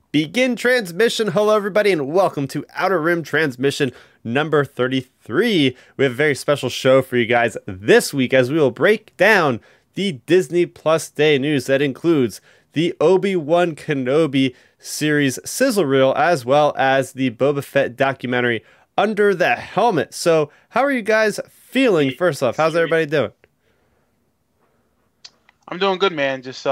Begin transmission. Hello, everybody, and welcome to Outer Rim transmission number 33. We have a very special show for you guys this week as we will break down the Disney Plus Day news that includes the Obi-Wan Kenobi series sizzle reel as well as the Boba Fett documentary Under the Helmet. So, how are you guys feeling? First off, how's everybody doing? I'm doing good, man. Just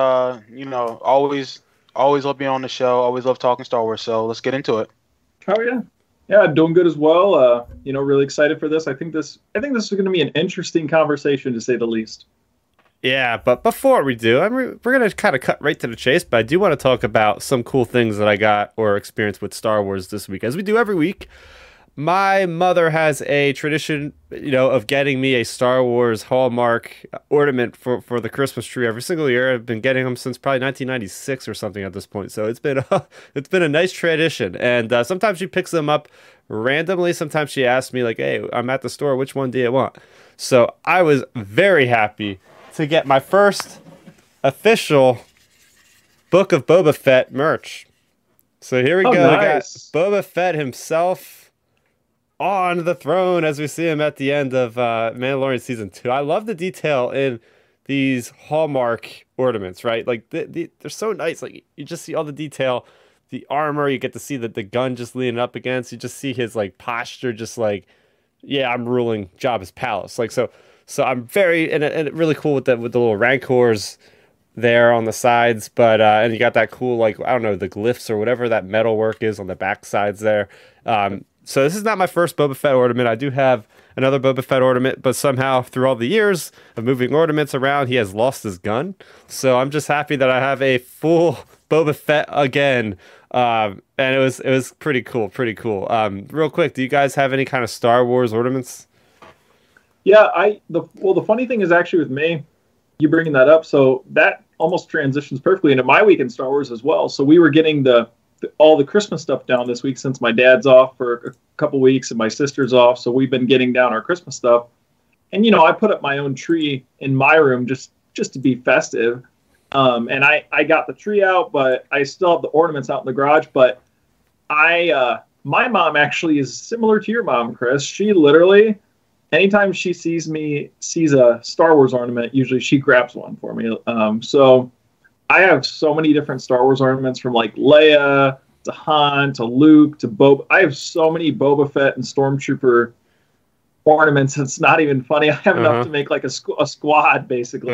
always love being on the show. Always love talking Star Wars. So let's get into it. Oh yeah, yeah, doing good as well. Really excited for this. I think this is going to be an interesting conversation to say the least. Yeah, but before we do, we're going to kind of cut right to the chase, but I do want to talk about some cool things that I got or experienced with Star Wars this week. As we do every week, my mother has a tradition, of getting me a Star Wars Hallmark ornament for the Christmas tree every single year. I've been getting them since probably 1996 or something at this point. So it's been it's been a nice tradition. And sometimes she picks them up randomly. Sometimes she asks me like, "Hey, I'm at the store. Which one do you want?" So I was very happy to get my first official Book of Boba Fett merch. So here we go. Nice. We got Boba Fett himself on the throne as we see him at the end of Mandalorian season 2. I love the detail in these Hallmark ornaments, right? Like they're so nice. Like you just see all the detail, the armor. You get to see the gun just leaning up against. You just see his like posture, just like, yeah, I'm ruling Jabba's palace. Like so I'm very and really cool with the little rancors there on the sides, but and you got that cool like I don't know the glyphs or whatever that metal work is on the back sides there. So this is not my first Boba Fett ornament. I do have another Boba Fett ornament, but somehow through all the years of moving ornaments around, he has lost his gun. So I'm just happy that I have a full Boba Fett again. And it was pretty cool, pretty cool. Real quick, do you guys have any kind of Star Wars ornaments? Yeah, the funny thing is actually with me, you bringing that up, so that almost transitions perfectly into my week in Star Wars as well. So we were getting all the Christmas stuff down this week since my dad's off for a couple weeks and my sister's off. So we've been getting down our Christmas stuff. And, I put up my own tree in my room just to be festive. And I got the tree out, but I still have the ornaments out in the garage. But my mom actually is similar to your mom, Chris. She literally, anytime she sees a Star Wars ornament, usually she grabs one for me. So I have so many different Star Wars ornaments from like Leia to Han to Luke to Boba. I have so many Boba Fett and Stormtrooper ornaments. It's not even funny. I have enough to make like a squad basically.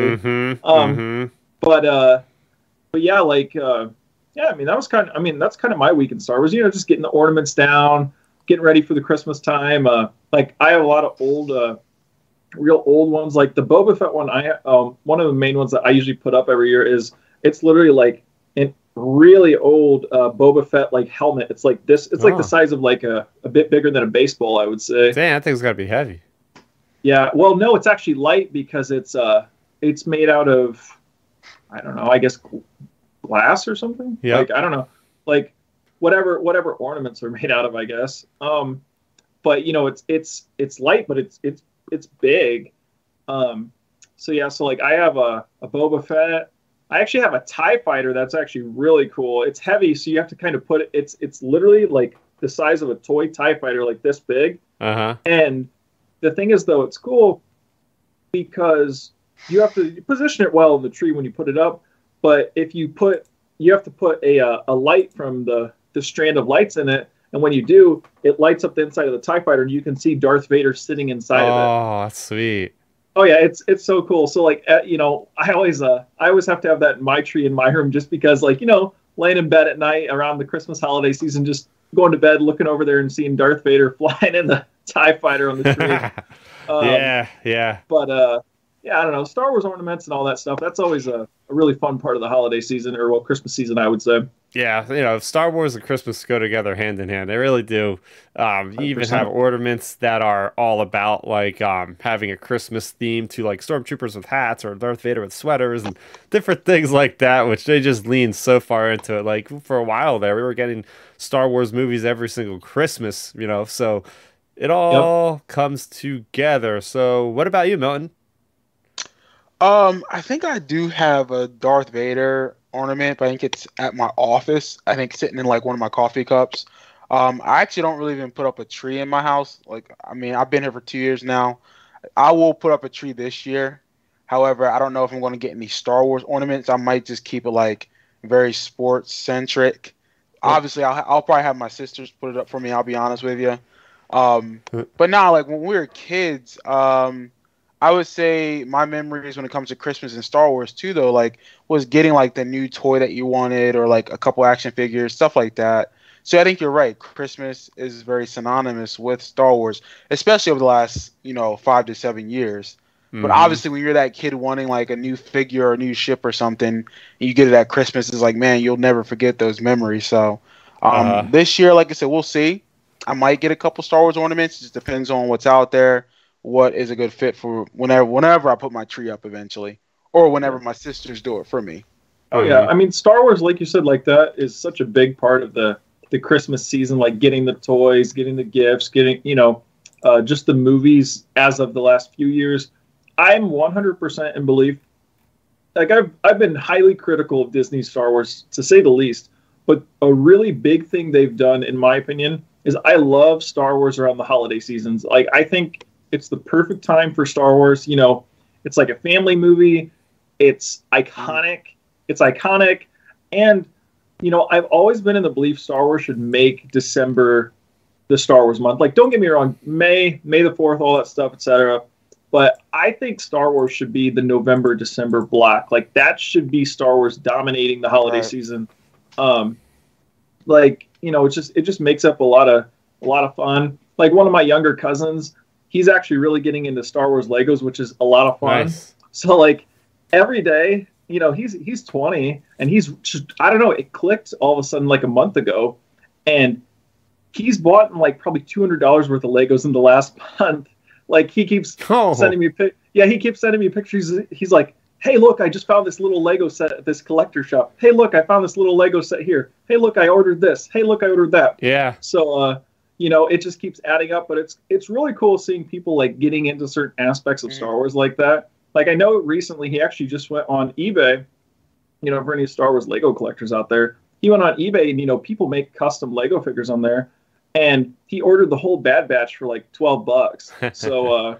But yeah, yeah. I mean, that's kind of my week in Star Wars. Just getting the ornaments down, getting ready for the Christmas time. Like I have a lot of real old ones. Like the Boba Fett one. One of the main ones that I usually put up every year is. It's literally like a really old Boba Fett like helmet. It's like this. It's like the size of like a bit bigger than a baseball, I would say. Damn, that thing's gotta be heavy. Yeah. Well, no, it's actually light because it's made out of, I don't know, I guess glass or something. Yeah. Like I don't know, like whatever ornaments are made out of, I guess. But it's light, but it's big. So yeah, so like I have a Boba Fett. I actually have a TIE fighter that's actually really cool. It's heavy, so you have to kind of put it. It's literally like the size of a toy TIE fighter, like this big. And the thing is, though, it's cool because you have to position it well in the tree when you put it up. But you have to put a light from the strand of lights in it, and when you do, it lights up the inside of the TIE fighter, and you can see Darth Vader sitting inside of it. Oh, that's sweet. Oh yeah, it's so cool. So like I always have to have that in my tree in my room just because like laying in bed at night around the Christmas holiday season, just going to bed, looking over there and seeing Darth Vader flying in the TIE fighter on the tree. Yeah. But yeah, I don't know, Star Wars ornaments and all that stuff. That's always a really fun part of the holiday season or Christmas season, I would say. Yeah, Star Wars and Christmas go together hand in hand. They really do. You even have ornaments that are all about like having a Christmas theme to like stormtroopers with hats or Darth Vader with sweaters and different things like that, which they just lean so far into it. Like for a while there, we were getting Star Wars movies every single Christmas, so it all comes together. So what about you, Milton? I think I do have a Darth Vader ornament, but I think it's at my office. I think sitting in like one of my coffee cups. I actually don't really even put up a tree in my house. Like, I mean, I've been here for 2 years now. I will put up a tree this year. However, I don't know if I'm going to get any Star Wars ornaments. I might just keep it like very sports centric. Obviously, I'll probably have my sisters put it up for me. I'll be honest with you. But now, like when we were kids, I would say my memories when it comes to Christmas and Star Wars too, though, like was getting like the new toy that you wanted or like a couple action figures, stuff like that. So I think you're right. Christmas is very synonymous with Star Wars, especially over the last, 5 to 7 years. But obviously, when you're that kid wanting like a new figure or a new ship or something, and you get it at Christmas, it's like, man, you'll never forget those memories. So this year, like I said, we'll see. I might get a couple Star Wars ornaments. It just depends on what's out there, what is a good fit for whenever I put my tree up eventually, or whenever my sisters do it for me. Oh yeah, I mean, Star Wars, like you said, like that is such a big part of the Christmas season. Like getting the toys, getting the gifts, getting just the movies. As of the last few years, I'm 100% in belief. Like I've been highly critical of Disney Star Wars, to say the least. But a really big thing they've done, in my opinion, is I love Star Wars around the holiday seasons. Like I think it's the perfect time for Star Wars. It's like a family movie. It's iconic. And I've always been in the belief Star Wars should make December the Star Wars month. Like, don't get me wrong, May the 4th, all that stuff, etc. But I think Star Wars should be the November, December block. Like that should be Star Wars dominating the holiday season. It just makes up a lot of fun. Like one of my younger cousins, he's actually really getting into Star Wars Legos, which is a lot of fun. Nice. So like every day, he's 20 and he's just, I don't know, it clicked all of a sudden like a month ago, and he's bought like probably $200 worth of Legos in the last month. Like he keeps sending me he keeps sending me pictures. He's like, hey, look, I just found this little Lego set at this collector shop. Hey, look, I found this little Lego set here. Hey, look, I ordered this. Hey, look, I ordered that. Yeah. So, it just keeps adding up. But it's really cool seeing people like getting into certain aspects of Star Wars like that. Like I know recently he actually just went on eBay, for any Star Wars Lego collectors out there. He went on eBay and, people make custom Lego figures on there. And he ordered the whole Bad Batch for like $12. So,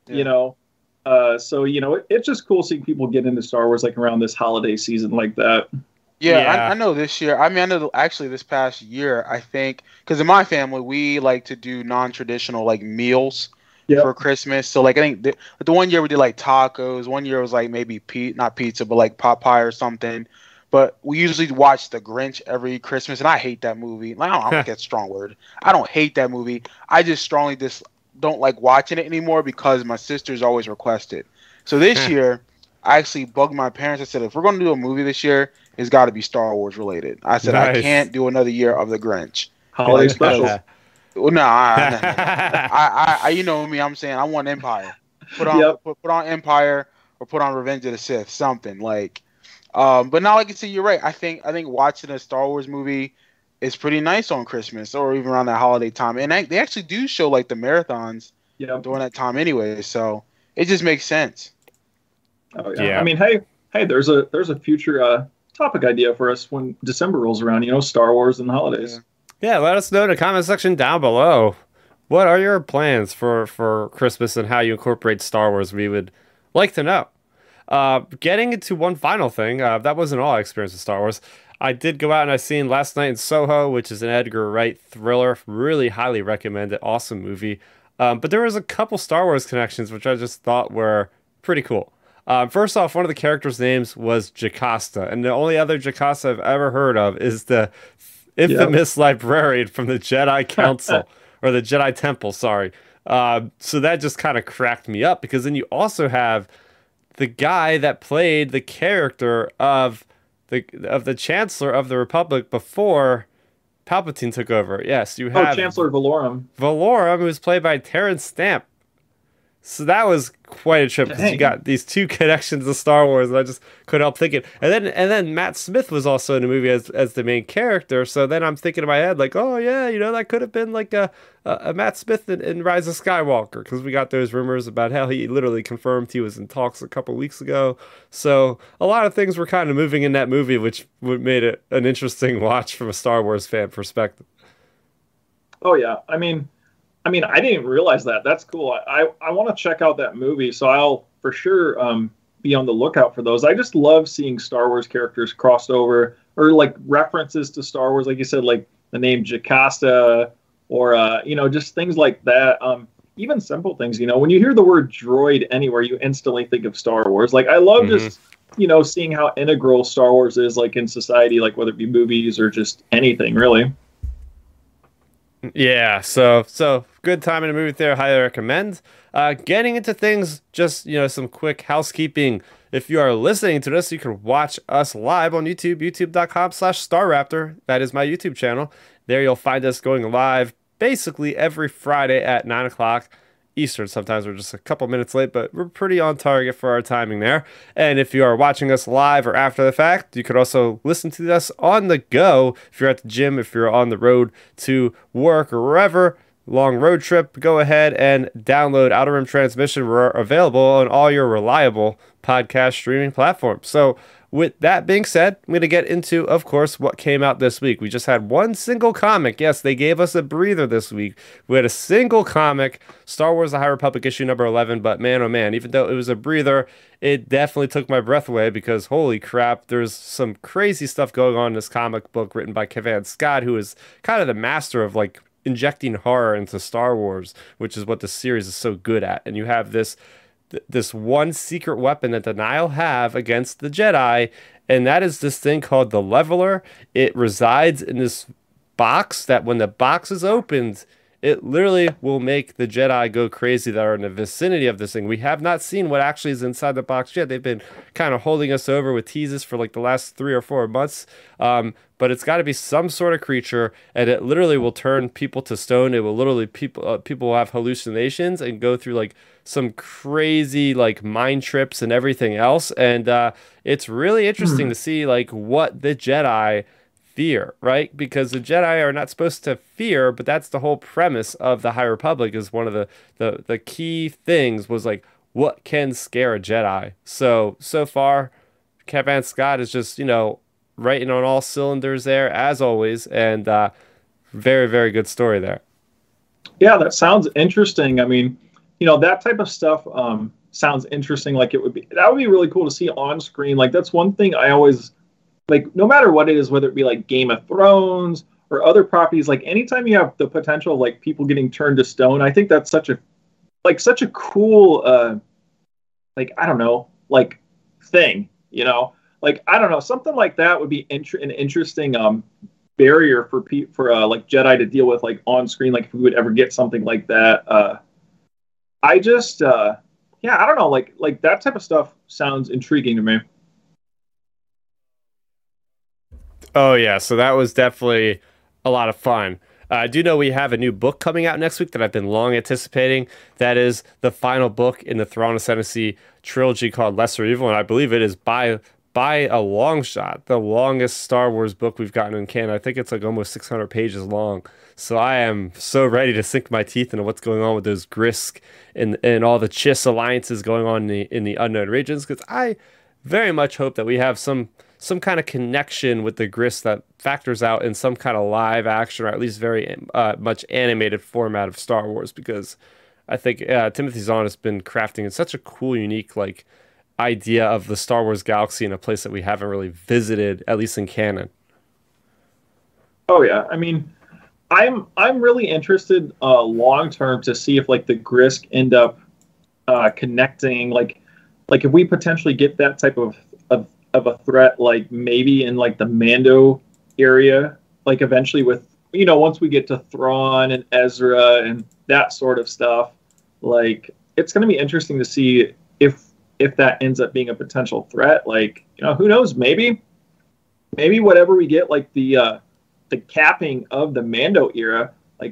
it's just cool seeing people get into Star Wars like around this holiday season like that. Yeah. I know this year. I mean, I know actually this past year, I think, because in my family, we like to do non-traditional like meals for Christmas. So like, I think the one year we did like tacos. One year it was like maybe not pizza, but like pot pie or something. But we usually watch The Grinch every Christmas, and I hate that movie. Like, I don't think that's a strong word. I don't hate that movie. I just strongly don't like watching it anymore because my sisters always request it. So this year, I actually bugged my parents. I said, if we're going to do a movie this year, it's got to be Star Wars related. I said, nice. I can't do another year of The Grinch. Holiday special. Well, no, I you know me. I'm saying I want Empire. Put on Empire or put on Revenge of the Sith. Something like. But now, like I said, you're right. I think watching a Star Wars movie is pretty nice on Christmas or even around that holiday time. And they actually do show like the marathons during that time anyway. So it just makes sense. Oh yeah. I mean, hey, there's a future topic idea for us when December rolls around. Star Wars and the holidays. Yeah, let us know in the comment section down below. What are your plans for Christmas and how you incorporate Star Wars? We would like to know. Getting into one final thing, that wasn't all I experienced with Star Wars. I did go out and I seen Last Night in Soho, which is an Edgar Wright thriller. Really highly recommend it. Awesome movie. But there was a couple Star Wars connections, which I just thought were pretty cool. First off, one of the characters' names was Jocasta, and the only other Jocasta I've ever heard of is the infamous librarian from the Jedi Council, or the Jedi Temple, sorry. So that just kind of cracked me up, because then you also have the guy that played the character of the Chancellor of the Republic before Palpatine took over. Yes, you have Chancellor Valorum. Valorum, who was played by Terrence Stamp. So that was quite a trip because you got these two connections to Star Wars, and I just couldn't help thinking. And then Matt Smith was also in the movie as the main character. So then I'm thinking in my head like, oh yeah, that could have been like a Matt Smith in Rise of Skywalker, because we got those rumors about how he literally confirmed he was in talks a couple weeks ago. So a lot of things were kind of moving in that movie, which made it an interesting watch from a Star Wars fan perspective. Oh yeah, I mean, I didn't even realize that. That's cool. I want to check out that movie, so I'll for sure be on the lookout for those. I just love seeing Star Wars characters crossed over, or like references to Star Wars, like you said, like the name Jocasta, or just things like that. Even simple things. When you hear the word droid anywhere, you instantly think of Star Wars. Like I love just seeing how integral Star Wars is, like in society, like whether it be movies or just anything, really. Yeah, so good time in a movie theater. Highly recommend. Getting into things, just some quick housekeeping. If you are listening to this, you can watch us live on YouTube, youtube.com/StarRaptor. That is my YouTube channel. There you'll find us going live basically every Friday at 9 o'clock Eastern. Sometimes we're just a couple minutes late, but we're pretty on target for our timing there. And if you are watching us live or after the fact, you could also listen to us on the go. If you're at the gym, if you're on the road to work or wherever, long road trip, go ahead and download Outer Rim Transmission. We're available on all your reliable podcast streaming platforms. So with that being said, I'm going to get into, of course, what came out this week. We just had one single comic. Yes, they gave us a breather this week. We had a single comic, Star Wars The High Republic issue number 11, but man, oh man, even though it was a breather, it definitely took my breath away because holy crap, there's some crazy stuff going on in this comic book written by Kevin Scott, who is kind of the master of like injecting horror into Star Wars, which is what the series is so good at. And you have this one secret weapon that the Nihil have against the Jedi, and that is this thing called the Leveler. It resides in this box that when the box is opened, it literally will make the Jedi go crazy that are in the vicinity of this thing. We have not seen what actually is inside the box yet. They've been kind of holding us over with teases for like the last 3 or 4 months. But it's got to be some sort of creature, and it literally will turn people to stone. It will literally people will have hallucinations and go through like some crazy like mind trips and everything else. And it's really interesting to see like what the Jedi fear, right? Because the Jedi are not supposed to fear, but that's the whole premise of the High Republic. Is one of the key things was like what can scare a Jedi. So far, Kevin Scott is just writing on all cylinders there as always, and very, very good story there. Yeah, that sounds interesting. I mean, that type of stuff sounds interesting. Like that would be really cool to see on screen. Like that's one thing I always like, no matter what it is, whether it be like Game of Thrones or other properties, like anytime you have the potential of like people getting turned to stone, I think that's such a cool like I don't know, like thing, like I don't know, something like that would be an interesting barrier for like Jedi to deal with like on screen, like if we would ever get something like that. I just I don't know, like that type of stuff sounds intriguing to me. Oh yeah, so that was definitely a lot of fun. I do know we have a new book coming out next week that I've been long anticipating. That is the final book in the Thrawn Ascendancy trilogy called Lesser Evil, and I believe it is by a long shot the longest Star Wars book we've gotten in canon. I think it's like almost 600 pages long. So I am so ready to sink my teeth into what's going on with those Grisk and all the Chiss alliances going on in the unknown regions, because I very much hope that we have some kind of connection with the Grisk that factors out in some kind of live action or at least very much animated format of Star Wars, because I think Timothy Zahn has been crafting in such a cool, unique like idea of the Star Wars galaxy in a place that we haven't really visited, at least in canon. Oh yeah, I mean, I'm really interested long term to see if like the Grisk end up connecting, like if we potentially get that type of a threat, like maybe in like the Mando area, like eventually with once we get to Thrawn and Ezra and that sort of stuff, like it's going to be interesting to see if that ends up being a potential threat. Like who knows, maybe whatever we get, like the capping of the Mando era, like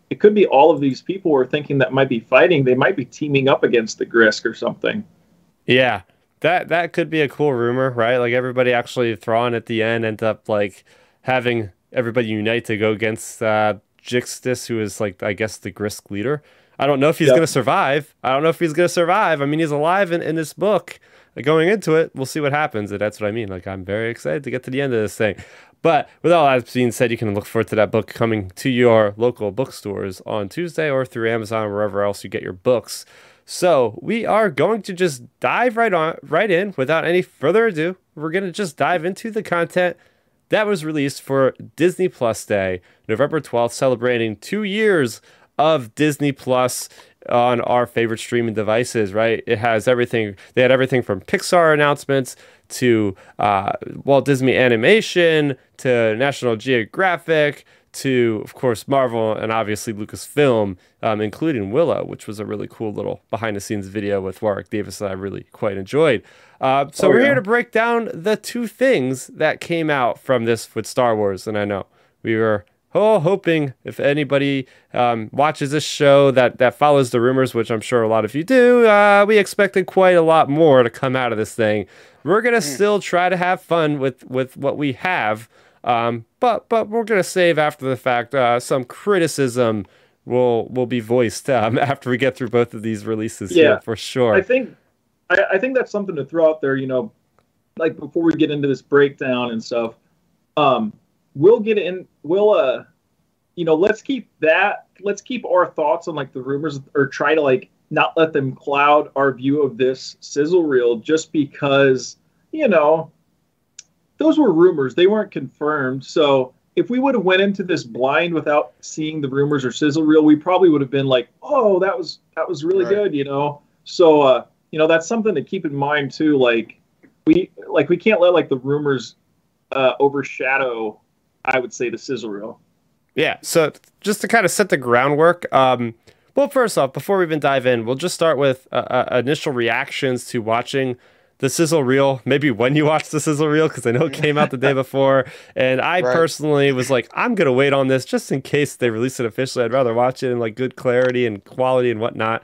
it could be all of these people we're thinking that might be fighting. They might be teaming up against the Grisk or something. Yeah, that could be a cool rumor, right? Like everybody actually Thrawn at the end end up like having everybody unite to go against Jixtus, who is like I guess the Grisk leader. I don't know if he's gonna survive. I mean, he's alive in this book. Going into it, we'll see what happens, and that's what I mean. Like I'm very excited to get to the end of this thing. But with all that being said, you can look forward to that book coming to your local bookstores on Tuesday or through Amazon, wherever else you get your books. So we are going to just dive right in without any further ado. We're going to just dive into the content that was released for Disney Plus Day, November 12th, celebrating 2 years of Disney Plus on our favorite streaming devices, right? It has everything. They had everything from Pixar announcements to Walt Disney Animation to National Geographic to, of course, Marvel and obviously Lucasfilm, including Willow, which was a really cool little behind-the-scenes video with Warwick Davis that I really quite enjoyed. We're here to break down the two things that came out from this with Star Wars, and I know we were hoping if anybody watches this show that follows the rumors, which I'm sure a lot of you do, we expected quite a lot more to come out of this thing. We're going to still try to have fun with what we have, but we're going to save after the fact. Some criticism will be voiced after we get through both of these releases here, for sure. I think that's something to throw out there, like before we get into this breakdown and stuff. Let's keep our thoughts on like the rumors, or try to like not let them cloud our view of this sizzle reel, just because, those were rumors. They weren't confirmed. So if we would have went into this blind without seeing the rumors or sizzle reel, we probably would have been like, oh, that was really good, So, that's something to keep in mind too. Like we can't let like the rumors overshadow, I would say, the sizzle reel. Yeah, so just to kind of set the groundwork, well, first off, before we even dive in, we'll just start with initial reactions to watching the sizzle reel, maybe when you watched the sizzle reel, because I know it came out the day before, and I personally was like, I'm going to wait on this just in case they release it officially. I'd rather watch it in like good clarity and quality and whatnot.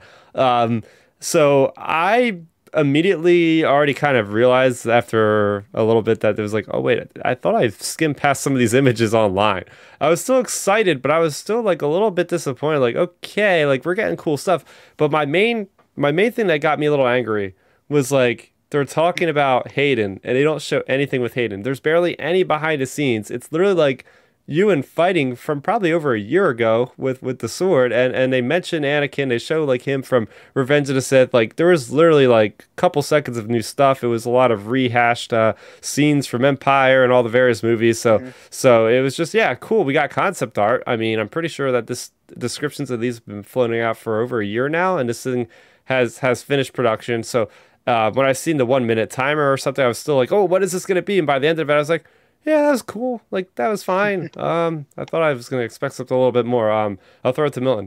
So I immediately already kind of realized after a little bit that it was like, oh wait, I thought I skimmed past some of these images online. I was still excited, but I was still like a little bit disappointed. Like, okay, like we're getting cool stuff. But my main thing that got me a little angry was like they're talking about Hayden and they don't show anything with Hayden. There's barely any behind the scenes. It's literally like Ewan fighting from probably over a year ago with the sword, and they mention Anakin. They show like him from Revenge of the Sith. Like there was literally like a couple seconds of new stuff. It was a lot of rehashed scenes from Empire and all the various movies. So it was just, yeah, cool. We got concept art. I mean, I'm pretty sure that this descriptions of these have been floating out for over a year now, and this thing has finished production. So when I seen the 1 minute timer or something, I was still like, oh, what is this going to be? And by the end of it, I was like, yeah, that was cool. Like, that was fine. I thought I was going to expect something a little bit more. I'll throw it to Milton.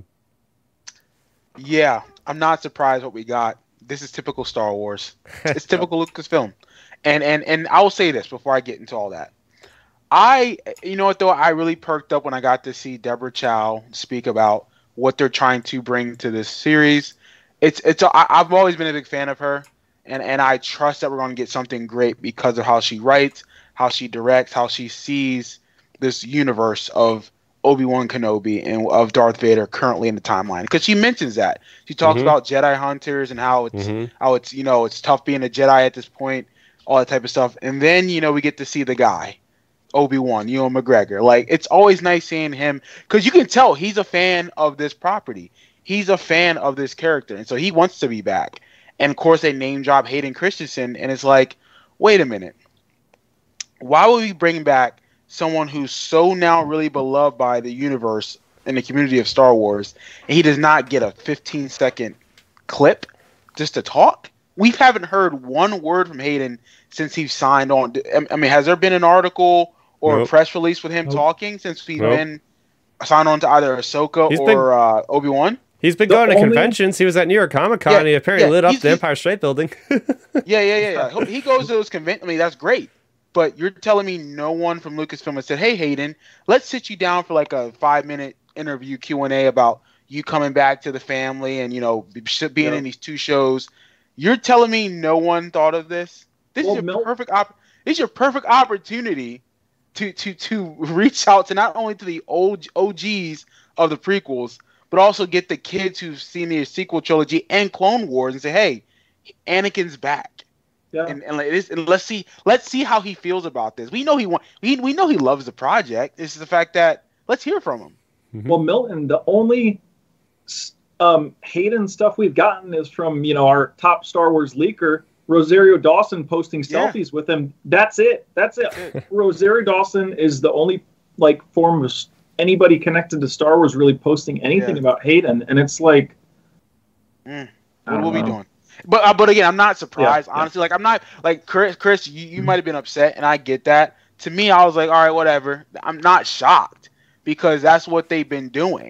Yeah, I'm not surprised what we got. This is typical Star Wars. It's typical Lucasfilm. And I will say this before I get into all that. You know what, though? I really perked up when I got to see Deborah Chow speak about what they're trying to bring to this series. I've always been a big fan of her, and I trust that we're going to get something great because of how she writes, how she directs, how she sees this universe of Obi-Wan Kenobi and of Darth Vader currently in the timeline. Because she mentions that. She talks about Jedi hunters and how it's it's tough being a Jedi at this point, all that type of stuff. And then, we get to see the guy, Obi-Wan, Ewan McGregor. Like, it's always nice seeing him because you can tell he's a fan of this property. He's a fan of this character. And so he wants to be back. And of course they name drop Hayden Christensen, and it's like, wait a minute. Why would we bring back someone who's so now really beloved by the universe and the community of Star Wars, and he does not get a 15-second clip just to talk? We haven't heard one word from Hayden since he signed on. I mean, has there been an article or a press release with him talking since he's been signed on to either Ahsoka or Obi-Wan? He's been going to conventions. He was at New York Comic Con. He apparently lit up the Empire State Building. Yeah. He goes to those conventions. I mean, that's great. But you're telling me no one from Lucasfilm has said, hey, Hayden, let's sit you down for like a 5-minute interview Q&A about you coming back to the family and being in these 2 shows. You're telling me no one thought of this? This is your perfect opportunity to reach out to not only to the old OGs of the prequels, but also get the kids who've seen the sequel trilogy and Clone Wars and say, hey, Anakin's back. Yeah. And let's see how he feels about this. We know we know he loves the project. It's the fact that let's hear from him. Mm-hmm. Well, Milton, the only Hayden stuff we've gotten is from our top Star Wars leaker, Rosario Dawson, posting selfies with him. That's it. Rosario Dawson is the only form of anybody connected to Star Wars really posting anything about Hayden, and it's like, what will we be doing? But again, I'm not surprised. Honestly, I'm not Chris. You might have been upset, and I get that. To me, I was like, all right, whatever. I'm not shocked because that's what they've been doing.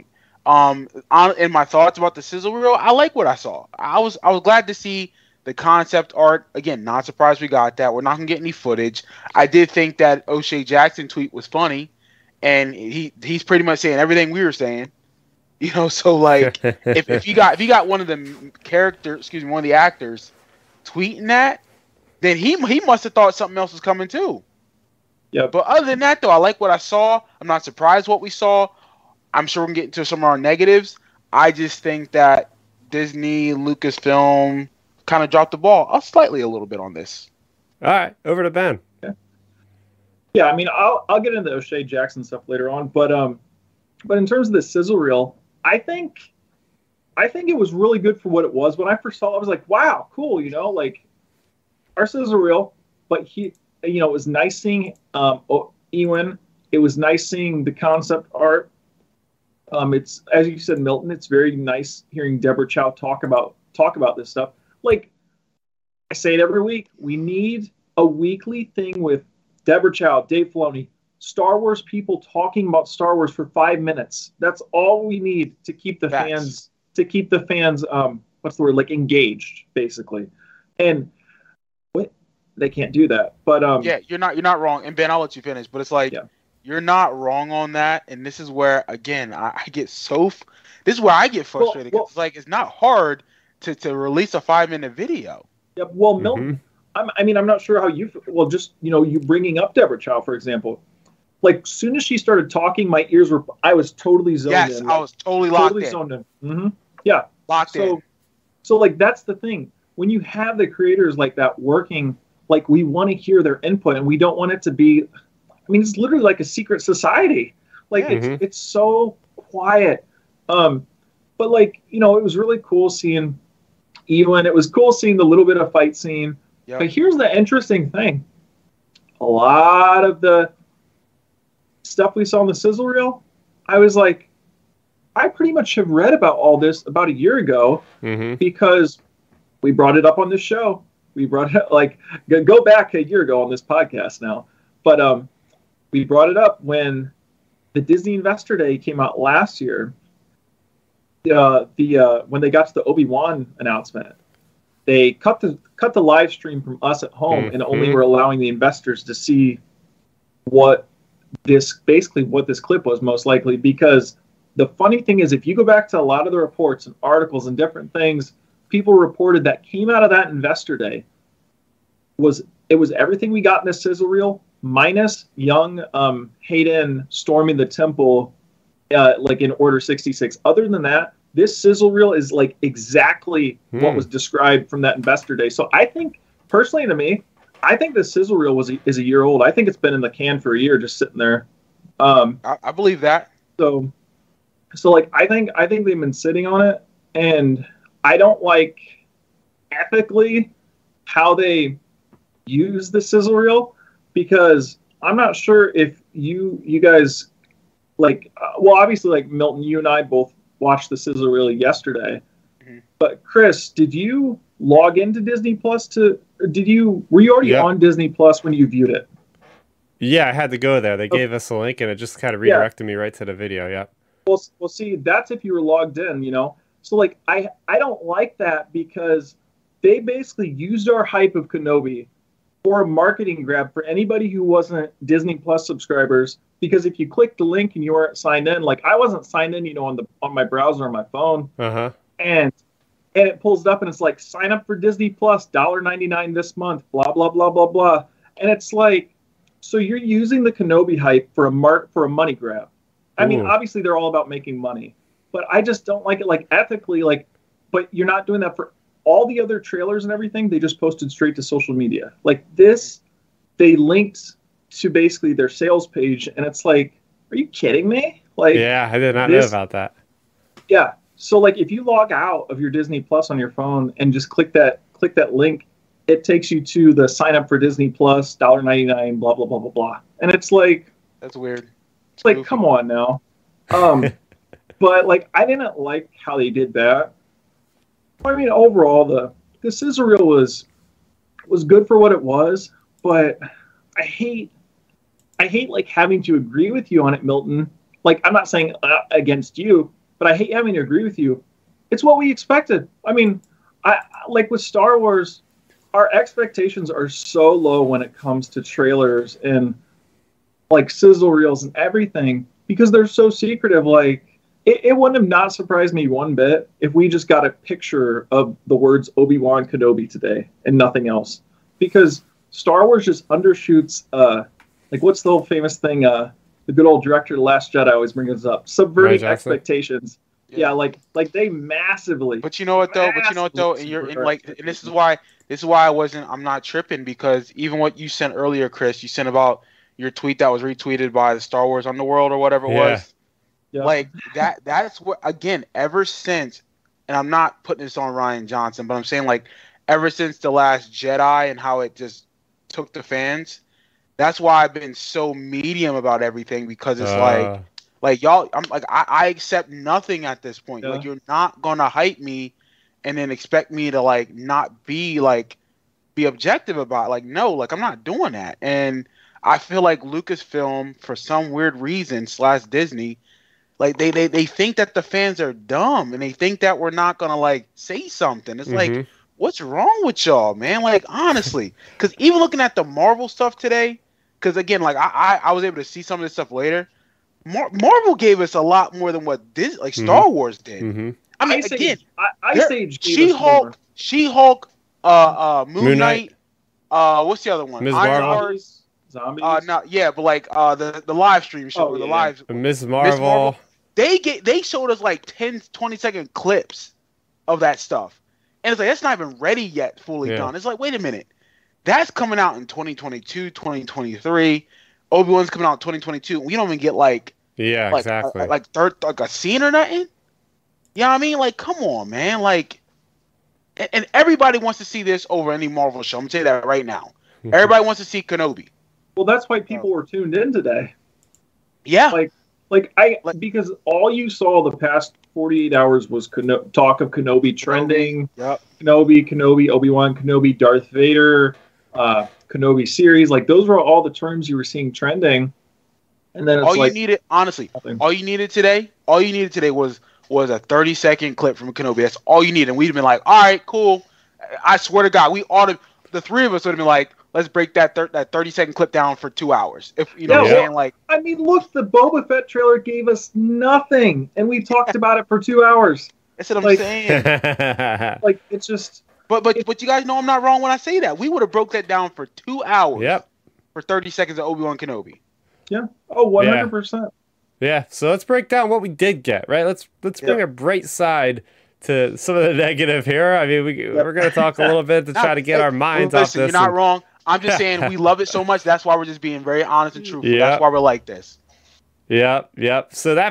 In my thoughts about the sizzle reel, I like what I saw. I was glad to see the concept art. Again, not surprised we got that. We're not gonna get any footage. I did think that O'Shea Jackson tweet was funny, and he's pretty much saying everything we were saying. So if you got one of the one of the actors tweeting that, then he must have thought something else was coming too. Yeah. But other than that, though, I like what I saw. I'm not surprised what we saw. I'm sure we're gonna get into some of our negatives. I just think that Disney, Lucasfilm kind of dropped the ball a little bit on this. All right, over to Ben. Yeah, I mean, I'll get into O'Shea Jackson stuff later on, but in terms of the sizzle reel, I think it was really good for what it was. When I first saw it, I was like, wow, cool, our sizzle reel. But it was nice seeing Ewan. It was nice seeing the concept art. It's, as you said, Milton, it's very nice hearing Deborah Chow talk about this stuff. I say it every week, we need a weekly thing with Deborah Chow, Dave Filoni, Star Wars people talking about Star Wars for 5 minutes. That's all we need to keep the fans engaged, basically. And they can't do that. But you're not wrong. And Ben, I'll let you finish, but it's you're not wrong on that. And this is where again I get this is where I get frustrated. It's not hard to release a 5-minute video. Yeah, well, Milton, I'm not sure how you. Well, just you bringing up Deborah Chow, for example. Soon as she started talking, my ears were. I was totally zoned in. Yes, I was totally locked in. Zoned in. Mm-hmm. Yeah, locked in. So that's the thing. When you have the creators like that working, we want to hear their input, and we don't want it to be. I mean, it's literally like a secret society. It's so quiet. But it was really cool seeing Ewan. It was cool seeing the little bit of fight scene. Yep. But here's the interesting thing. A lot of the stuff we saw in the sizzle reel, I was like, I pretty much have read about all this about a year ago because we brought it up on this show. We brought it go back a year ago on this podcast now. But we brought it up when the Disney Investor Day came out last year. When they got to the Obi-Wan announcement, they cut the live stream from us at home and only were allowing the investors to see what this clip was most likely. Because the funny thing is, if you go back to a lot of the reports and articles and different things, people reported that came out of that Investor Day was everything we got in this sizzle reel minus young Hayden storming the temple in Order 66. Other than that, this sizzle reel is exactly what was described from that Investor Day. So I think, personally to me, I think the sizzle reel is a year old. I think it's been in the can for a year, just sitting there. I believe that. So I think they've been sitting on it, and I don't like ethically how they use the sizzle reel, because I'm not sure if you guys obviously Milton, you and I both watched the sizzle reel yesterday. But Chris, did you log into Disney Plus were you already on Disney Plus when you viewed it? Yeah, I had to go there. They gave us a link and it just kind of redirected me right to the video. Yeah. Well, see, that's if you were logged in, So I don't like that, because they basically used our hype of Kenobi for a marketing grab for anybody who wasn't Disney Plus subscribers. Because if you click the link and you weren't signed in, like I wasn't signed in, on my browser on my phone, and it pulls it up and it's like sign up for Disney Plus, $1.99 this month, blah blah blah blah blah, and it's like, so you're using the Kenobi hype for a money grab. I mean, obviously they're all about making money, but I just don't like it, like ethically, like, but you're not doing that for all the other trailers and everything. They just posted straight to social media. Like this, they linked to basically their sales page, and it's like, are you kidding me? Like, yeah, I did not know about that. Yeah. So like if you log out of your Disney Plus on your phone and just click that link, it takes you to the sign up for Disney Plus, $1.99, blah blah blah blah blah. And it's like, that's weird. It's like, come on now. But like I didn't like how they did that. I mean, overall the sizzle reel was good for what it was, but I hate like having to agree with you on it, Milton. Like I'm not saying against you, but I hate having to agree with you. It's what we expected. I mean, I like with Star Wars, our expectations are so low when it comes to trailers and like sizzle reels and everything because they're so secretive. Like it wouldn't have not surprised me one bit if we just got a picture of the words Obi-Wan Kenobi today and nothing else, because Star Wars just undershoots. Like what's the old famous thing? The good old director of The Last Jedi always brings up subverting expectations. Yeah, like they massively. But you know what though? And you're in like, and this is why I'm not tripping, because even what you sent earlier, Chris, you sent about your tweet that was retweeted by the Star Wars Underworld or whatever it was. Yeah. Like that's what, again, ever since, and I'm not putting this on Rian Johnson, but I'm saying like ever since The Last Jedi and how it just took the fans, that's why I've been so medium about everything, because it's like y'all, I'm like, I accept nothing at this point. Yeah. Like you're not gonna hype me and then expect me to like not be objective about it. Like, no, like I'm not doing that. And I feel like Lucasfilm, for some weird reason, / Disney, like they think that the fans are dumb and they think that we're not gonna like say something. It's like, what's wrong with y'all, man? Like honestly, because even looking at the Marvel stuff today, because again, like I was able to see some of this stuff later. Marvel gave us a lot more than what Star Wars did. I mean, again, She-Hulk, Moon Knight, what's the other one? Ms. Marvel. Zombies. But like the live stream show, the live Ms. Marvel. They showed us like 10, 20-second clips of that stuff, and it's like that's not even ready yet, fully done. It's like, wait a minute, that's coming out in 2022, 2023. Obi-Wan's coming out in 2022. We don't even get exactly like a scene or nothing. You know what I mean? Like, come on, man. Like, and everybody wants to see this over any Marvel show. I'm gonna tell you that right now. Everybody wants to see Kenobi. Well, that's why people were tuned in today. Yeah. Because all you saw the past 48 hours was talk of Kenobi trending. Yep. Kenobi, Obi-Wan Kenobi, Darth Vader, Kenobi series. Like, those were all the terms you were seeing trending. And then you needed, honestly, all you needed today was a 30-second clip from Kenobi. That's all you needed. And we'd have been like, all right, cool. I swear to God, the three of us would have been like, let's break that 30-second clip down for 2 hours. If you know what I'm saying, like, I mean, look, the Boba Fett trailer gave us nothing, and we talked about it for 2 hours. That's what I'm saying. Like, it's just. But you guys know I'm not wrong when I say that. We would have broke that down for 2 hours. Yep. For 30 seconds of Obi-Wan Kenobi. Yeah. Oh, 100%. Yeah. So let's break down what we did get, right? Let's bring a bright side to some of the negative here. I mean, we're going to talk a little bit to try to get our minds off this. You're not wrong. I'm just saying we love it so much. That's why we're just being very honest and truthful. Yep. That's why we're like this. Yep. So the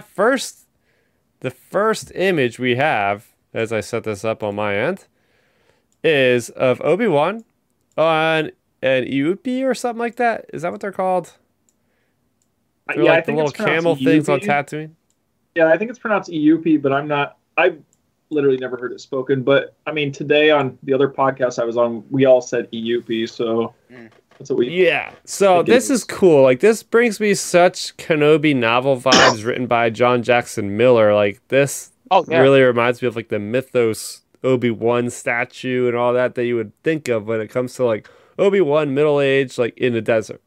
first image we have, as I set this up on my end, is of Obi-Wan on an Iupi or something like that. Is that what they're called? They're like the little camel things on Tatooine. Yeah, I think it's pronounced Iupi, but I've literally never heard it spoken. But I mean, today on the other podcast I was on, we all said Iupi, so that's what we. Yeah, so this is cool. Like, this brings me such Kenobi novel vibes written by John Jackson Miller. Like, this really reminds me of like the Mythos Obi-Wan statue and all that you would think of when it comes to like Obi-Wan middle aged, like in the desert.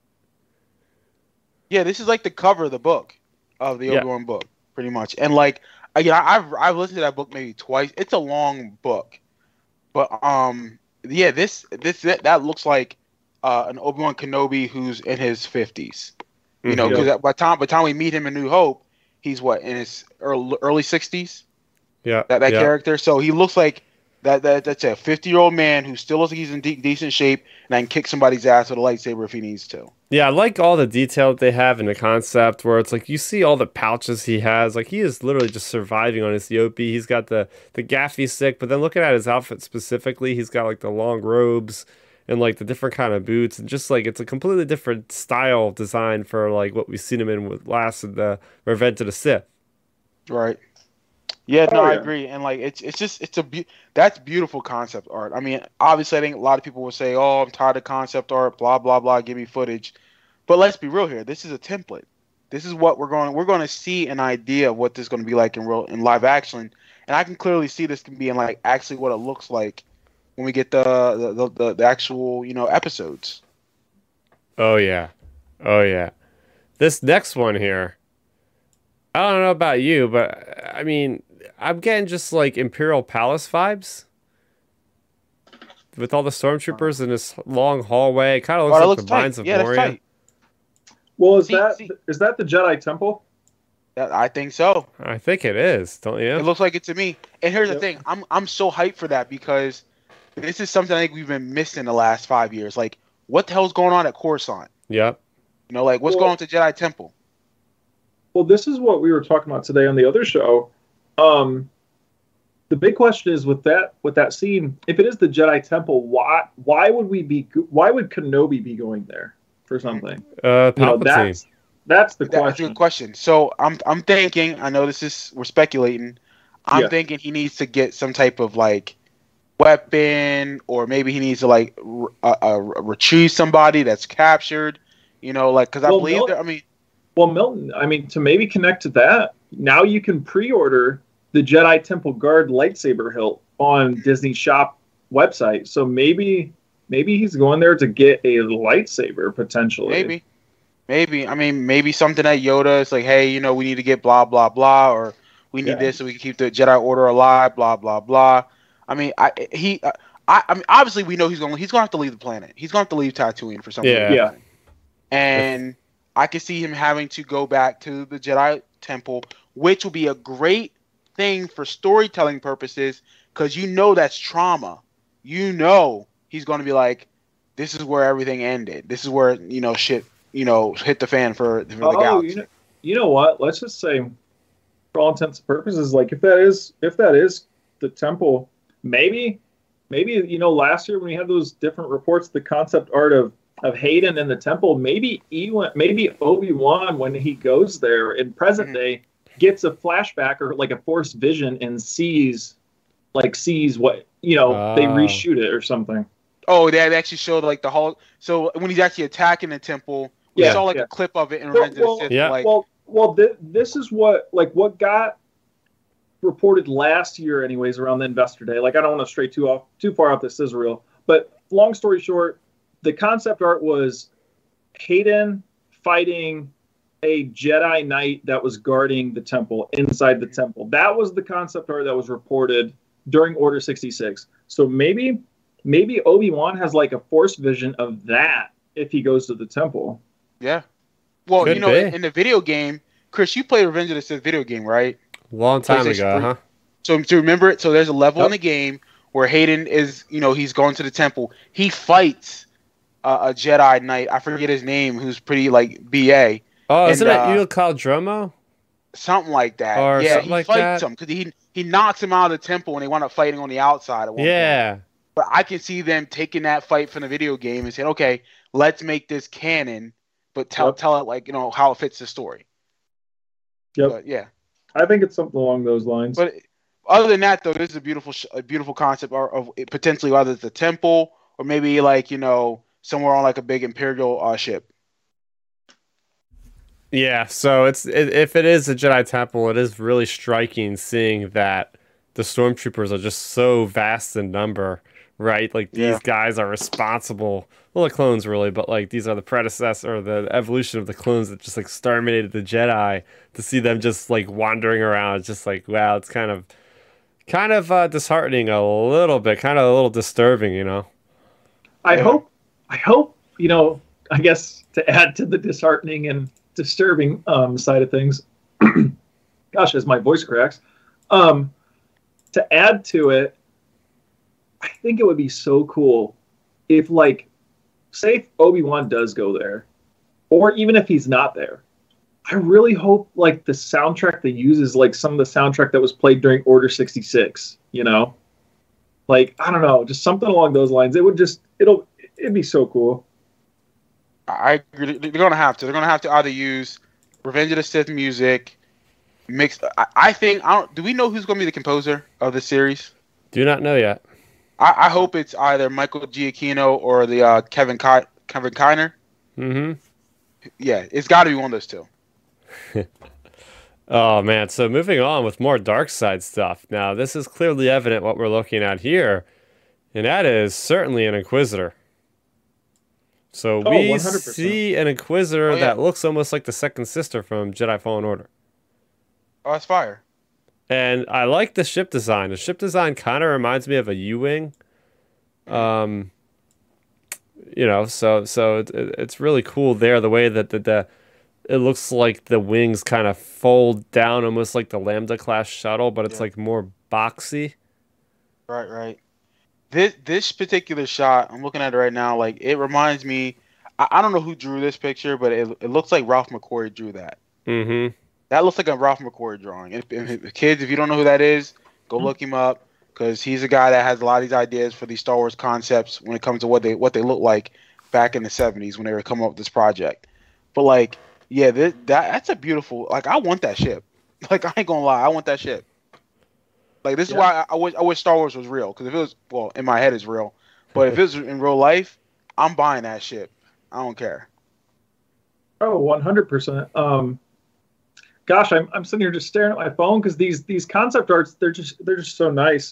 Yeah, this is like the cover of the book, of the Yeah. Obi-Wan book, pretty much. And like, again, I've listened to that book maybe twice. It's a long book, but yeah, that looks like an Obi-Wan Kenobi who's in his 50s. You know, Mhm. because by the time we meet him in New Hope, he's what, in his early 60s. Yeah. That Yeah. character, so he looks like that's a 50-year-old man who still looks like he's in decent shape and I can kick somebody's ass with a lightsaber if he needs to. Yeah, I like all the detail that they have in the concept where it's like you see all the pouches he has. Like he is literally just surviving on his Yopi. He's got the gaffy stick, but then looking at his outfit specifically, he's got like the long robes and like the different kind of boots and just like it's a completely different style design for like what we've seen him in with last in the Revenge of the Sith. Right. Yeah, no, Oh, I yeah. agree, and like that's beautiful concept art. I mean, obviously, I think a lot of people will say, "Oh, I'm tired of concept art, blah blah blah, give me footage." But let's be real here. This is a template. This is what we're going to see an idea of what this is going to be like in live action, and I can clearly see this can be in like actually what it looks like when we get the actual episodes. Oh yeah. Oh yeah. This next one here, I don't know about you, but I mean, I'm getting just like Imperial Palace vibes with all the stormtroopers in this long hallway. It kind of Oh, looks that like looks the tight. Mines of Yeah, that's Moria. tight. Well, is See, that see. is that the Jedi Temple? I think so. I think it is, don't It you? looks like it to me. And here's the Yep. thing, I'm so hyped for that because this is something I think we've been missing the last 5 years. Like, what the hell's going on at Coruscant? Yep. You know, like what's Well- going on with the Jedi Temple? Well, this is what we were talking about today on the other show. The big question is with that scene, if it is the Jedi Temple, why would Kenobi be going there for something? Palpatine. That's the That's a question. good question. So I'm thinking. I know we're speculating. I'm Yeah. thinking he needs to get some type of like weapon, or maybe he needs to like retrieve somebody that's captured. You know, like because I Well, believe no- there. I mean, Well, Milton, I mean, to maybe connect to that, now you can pre-order the Jedi Temple Guard lightsaber hilt on Disney Shop website. So maybe he's going there to get a lightsaber potentially. maybe. I mean, maybe something at Yoda is like, hey, we need to get blah blah blah, or we need Yeah. this so we can keep the Jedi Order alive, blah blah blah. I mean, I mean, obviously we know he's going to have to leave the planet. He's going to have to leave Tatooine for something. Yeah. Yeah. And I could see him having to go back to the Jedi Temple, which will be a great thing for storytelling purposes, because that's trauma. He's going to be like, this is where everything ended. This is where shit hit the fan for the Oh, galaxy. you know what? Let's just say, for all intents and purposes, like if that is the temple, maybe last year when we had those different reports, the concept art of Hayden in the temple, maybe Obi-Wan, when he goes there in present day, gets a flashback or like a force vision and sees what they reshoot it or something. Oh, they actually showed like the whole. So when he's actually attacking the temple, we Yeah, saw like yeah. a clip of it in Revenge of the Sith. yeah. Like, This is what got reported last year, anyways, around the investor day. Like, I don't want to stray too far off this Israel, but long story short, the concept art was Hayden fighting a Jedi Knight that was guarding the temple inside the temple. That was the concept art that was reported during Order 66. So maybe Obi-Wan has like a force vision of that if he goes to the temple. yeah. Well, Could be. in the video game, Chris, you played Revenge of the Sith video game, right? Long time PlayStation ago, 3. huh? So to remember it, so there's a level in Yep. the game where Hayden is, he's going to the temple. He fights a Jedi Knight. I forget his name, who's pretty like BA, Oh, And, isn't it Eul Kaldromo? something like that. Or Yeah, something he like fights that. him because he knocks him out of the temple and they wind up fighting on the outside at one point. Yeah. But I can see them taking that fight from the video game and saying, okay, let's make this canon, but tell it like how it fits the story. Yep. But yeah. I think it's something along those lines. But other than that, though, this is a beautiful concept of potentially whether it's a temple or maybe like somewhere on like a big Imperial ship. Yeah, so if it is a Jedi Temple, it is really striking seeing that the stormtroopers are just so vast in number right? Like these guys are responsible. Well, the clones really, but like these are the predecessor or the evolution of the clones that just like exterminated the Jedi. To see them just like wandering around, it's just like wow, it's kind of disheartening a little bit, kind of a little disturbing, you know. I hope, I guess to add to the disheartening and disturbing side of things, gosh, as my voice cracks, to add to it, I think it would be so cool if, like, say if Obi-Wan does go there, or even if he's not there, I really hope, like, the soundtrack they use is, like, some of the soundtrack that was played during Order 66, you know? Like, I don't know, just something along those lines. It'd be so cool. I agree. They're gonna have to. They're gonna have to either use Revenge of the Sith music, mix. I think. Do we know who's gonna be the composer of the series? Do not know yet. I hope it's either Michael Giacchino or the Kevin Kiner. Mm-hmm. Yeah, it's got to be one of those two. Oh man, so moving on with more dark side stuff. Now, this is clearly evident what we're looking at here, and that is certainly an Inquisitor. So we 100%. see an Inquisitor that looks almost like the second sister from Jedi Fallen Order. Oh, that's fire. And I like the ship design. The ship design kind of reminds me of a U-Wing. So it's really cool there, the way that it looks like the wings kind of fold down almost like the Lambda class shuttle, but it's like more boxy. Right. This particular shot, I'm looking at it right now, like it reminds me, I don't know who drew this picture, but it looks like Ralph McQuarrie drew that. Mm-hmm. That looks like a Ralph McQuarrie drawing. And kids, if you don't know who that is, go look him up, because he's a guy that has a lot of these ideas for these Star Wars concepts when it comes to what they look like back in the 70s when they were coming up with this project. But like, yeah, that's a beautiful. Like, I want that ship. Like, I ain't gonna lie, I want that ship. Like, this is why I wish Star Wars was real. Because if it was, well, in my head it's real, but if it was in real life, I'm buying that ship. I don't care. Oh, 100%. Gosh, I'm sitting here just staring at my phone because these concept arts, they're just so nice.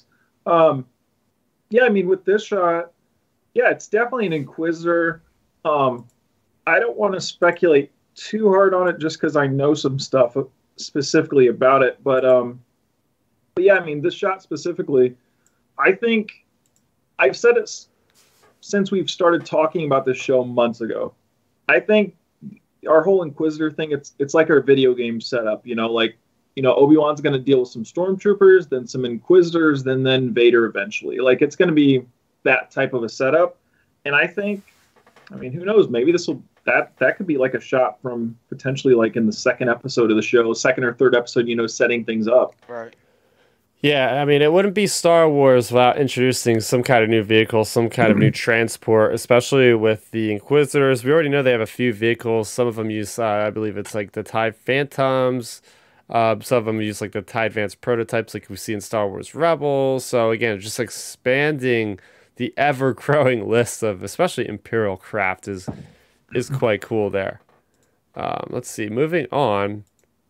Yeah, I mean, with this shot, yeah, it's definitely an Inquisitor. I don't want to speculate too hard on it just because I know some stuff specifically about it, but yeah, I mean, this shot specifically, I think I've said it since we've started talking about this show months ago. I think our whole Inquisitor thing, it's like our video game setup, Obi-Wan's going to deal with some stormtroopers, then some Inquisitors, then Vader eventually. Like, it's going to be that type of a setup. And I think, I mean, who knows, maybe that could be like a shot from potentially like in the second episode of the show, second or third episode, setting things up. Right. Yeah, I mean, it wouldn't be Star Wars without introducing some kind of new vehicle, some kind of new transport, especially with the Inquisitors. We already know they have a few vehicles. Some of them use, I believe it's like the TIE Phantoms. Some of them use like the TIE Advanced prototypes like we see in Star Wars Rebels. So again, just expanding the ever-growing list of especially Imperial craft is quite cool there. Let's see, moving on.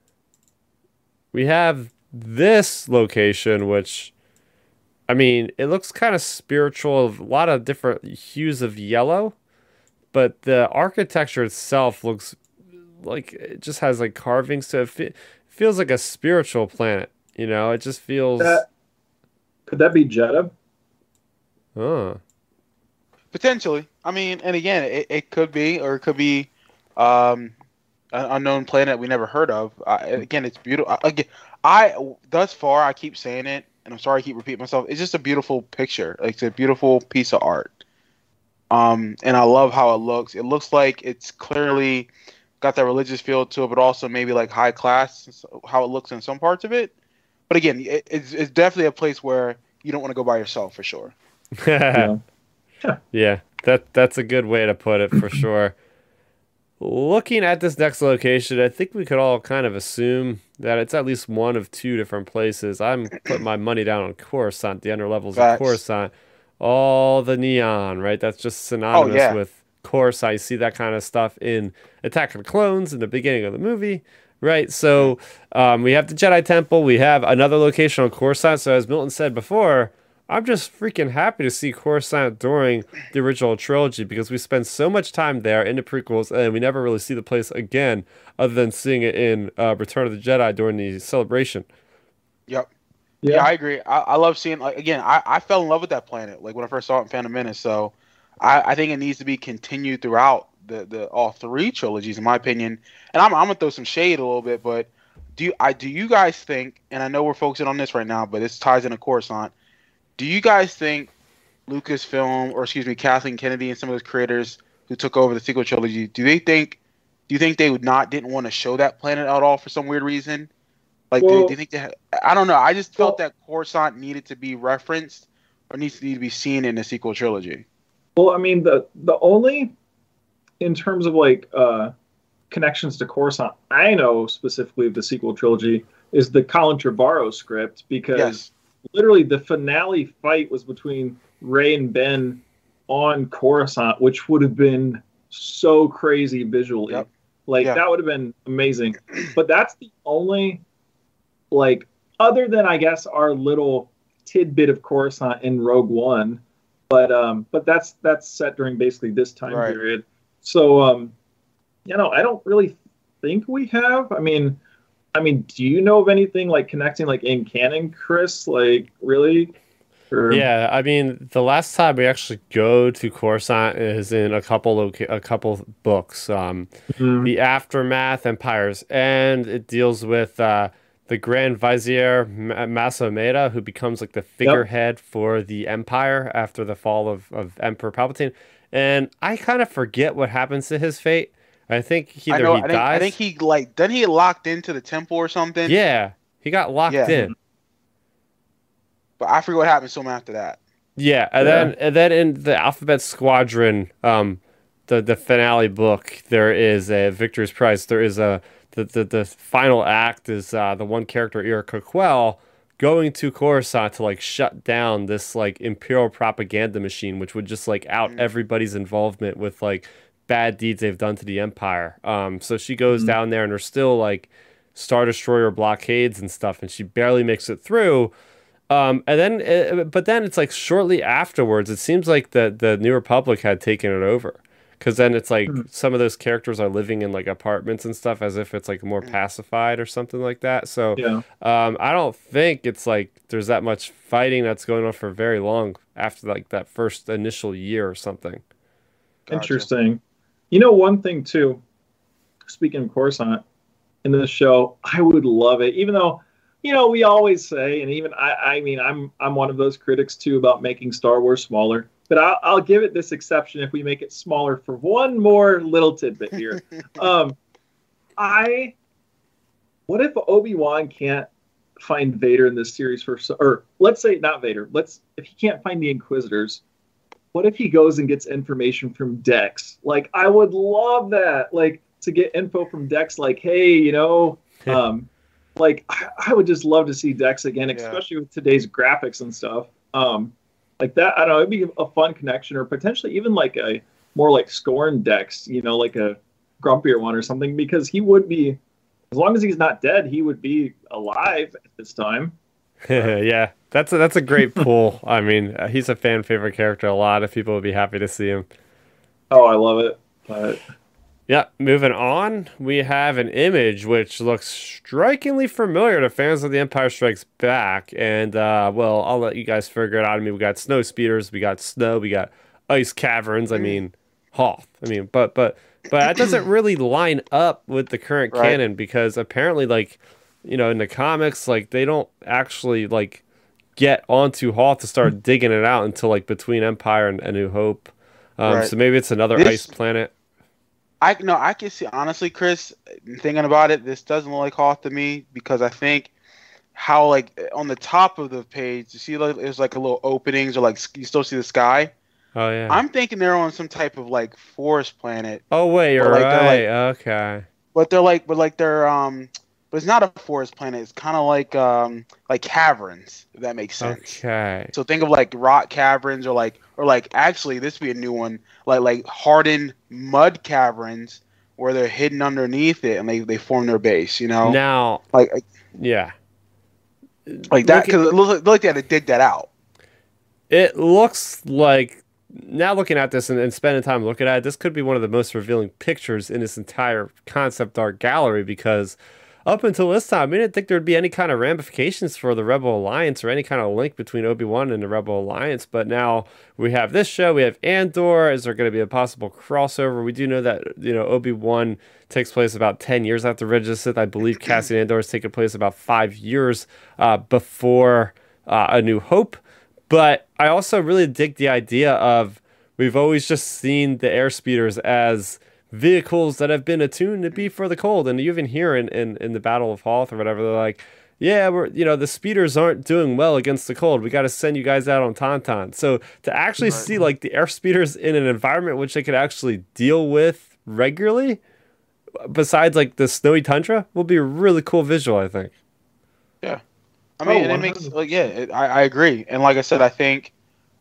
We have this location, which, I mean, it looks kind of spiritual, a lot of different hues of yellow, but the architecture itself looks like it just has like carvings to it. Feels like a spiritual planet, it just feels. Could that be Jeddah? Oh. Potentially. I mean, and again, it could be, or it could be an unknown planet we never heard of. Again, it's beautiful. Thus far, I keep saying it, and I'm sorry I keep repeating myself. It's just a beautiful picture. Like, it's a beautiful piece of art. And I love how it looks. It looks like it's clearly got that religious feel to it, but also maybe like high class, how it looks in some parts of it. But again, it's definitely a place where you don't want to go by yourself for sure. Yeah, that's a good way to put it for sure. Looking at this next location, I think we could all kind of assume that it's at least one of two different places. I'm putting my money down on Coruscant, the underlevels of Coruscant. All the neon, right? That's just synonymous with Coruscant. You see that kind of stuff in Attack of the Clones in the beginning of the movie, right? So we have the Jedi Temple. We have another location on Coruscant. So as Milton said before, I'm just freaking happy to see Coruscant during the original trilogy because we spend so much time there in the prequels and we never really see the place again other than seeing it in Return of the Jedi during the celebration. Yep. Yeah, Yeah. I agree. I love seeing like again. I fell in love with that planet like when I first saw it in Phantom Menace. So I think it needs to be continued throughout the all three trilogies, in my opinion. And I'm gonna throw some shade a little bit, but do you guys think? And I know we're focusing on this right now, but this ties into Coruscant. Do you guys think Lucasfilm, or excuse me, Kathleen Kennedy and some of those creators who took over the sequel trilogy, do you think they didn't want to show that planet at all for some weird reason? Like, do Well, you think I don't know. I just felt well, that Coruscant needed to be referenced or needs to be seen in the sequel trilogy. well, I mean, the only in terms of like connections to Coruscant, I know specifically of the sequel trilogy is the Colin Trevorrow script because Yes. literally the finale fight was between Ray and Ben on Coruscant, which would have been so crazy visually. Yep. Like Yeah. that would have been amazing. But that's the only like other than I guess our little tidbit of Coruscant in Rogue One, but that's set during basically this time Right. period. So I don't really think we have. I mean, do you know of anything like connecting like in canon, Chris? Like really? Or, Yeah, I mean, the last time we actually go to Coruscant is in a couple books. Mhm. The Aftermath, Empire's End. It deals with the Grand Vizier Masameda, who becomes like the figurehead for the Empire after the fall of Emperor Palpatine. And I kind of forget what happens to his fate. I think I either know. he I think dies. he like then he get locked into the temple or something. Yeah, he got locked Yeah. in. But I forget what happened soon after that. Yeah, Yeah. and then in the Alphabet Squadron, the finale book, there is a Victor's Prize. There is the final act is the one character Erica Quell going to Coruscant to like shut down this like imperial propaganda machine, which would just like out Mm. everybody's involvement with like bad deeds they've done to the Empire. So she goes Mhm. down there and there's still like Star Destroyer blockades and stuff, and she barely makes it through. But then it's like shortly afterwards, it seems like the New Republic had taken it over. Because then it's like Mhm. some of those characters are living in like apartments and stuff as if it's like more Mm. pacified or something like that. So Yeah. I don't think it's like there's that much fighting that's going on for very long after like that first initial year or something. Gotcha. Interesting. One thing too, speaking of Coruscant in this show, I would love it, even though, we always say, and even I mean, I'm one of those critics too about making Star Wars smaller, but I'll give it this exception if we make it smaller for one more little tidbit here. um, I, what if Obi-Wan can't find Vader in this series or let's say not Vader, if he can't find the Inquisitors, what if he goes and gets information from Dex? Like, I would love that. Like, to get info from Dex, like, hey, like, I would just love to see Dex again, Yeah. especially with today's graphics and stuff. Like that, I don't know, it'd be a fun connection, or potentially even like a more like Scorn Dex, like a grumpier one or something, because he would be, as long as he's not dead, he would be alive at this time. Yeah, that's a great pull. I mean, he's a fan favorite character. A lot of people would be happy to see him. Oh, I love it. But Yeah, moving on, we have an image which looks strikingly familiar to fans of The Empire Strikes Back. And, well, I'll let you guys figure it out. I mean, we got snow speeders, we got snow, we got ice caverns. I mean, Hoth. I mean, but that doesn't really line up with the current Right. canon because apparently, like, in the comics, like, they don't actually, like, get onto Hoth to start digging it out until, like, between Empire and A New Hope. Right. So maybe it's another This- ice planet. I can see honestly, Chris, thinking about it, this doesn't look like Hoth to me because I think how like on the top of the page, you see like there's like a little openings or like you still see the sky. Oh, yeah. I'm thinking they're on some type of like forest planet, Oh wait, you're But, like, right. they're, Okay. but it's not a forest planet. It's kind of like caverns, if that makes sense. Okay. So think of like rock caverns or like actually this would be a new one like hardened mud caverns where they're hidden underneath it and they form their base. Now, Like yeah. like that Look at- because it looked like they had to dig that out. It looks like, now looking at this and spending time looking at it, this could be one of the most revealing pictures in this entire concept art gallery, because up until this time, we didn't think there'd be any kind of ramifications for the Rebel Alliance or any kind of link between Obi-Wan and the Rebel Alliance. But now we have this show, we have Andor. Is there going to be a possible crossover? We do know that, Obi-Wan takes place about 10 years after Revenge of the Sith. I believe Cassian Andor has taken place about 5 years before A New Hope. But I also really dig the idea of, we've always just seen the airspeeders as vehicles that have been attuned to be for the cold. And you even hear in the Battle of Hoth or whatever, they're like, yeah, the speeders aren't doing well against the cold. We got to send you guys out on Tauntaun. So to actually see like the airspeeders in an environment which they could actually deal with regularly, besides like the snowy tundra, will be a really cool visual, I think. Yeah. I mean, and it makes I agree. And like I said, I think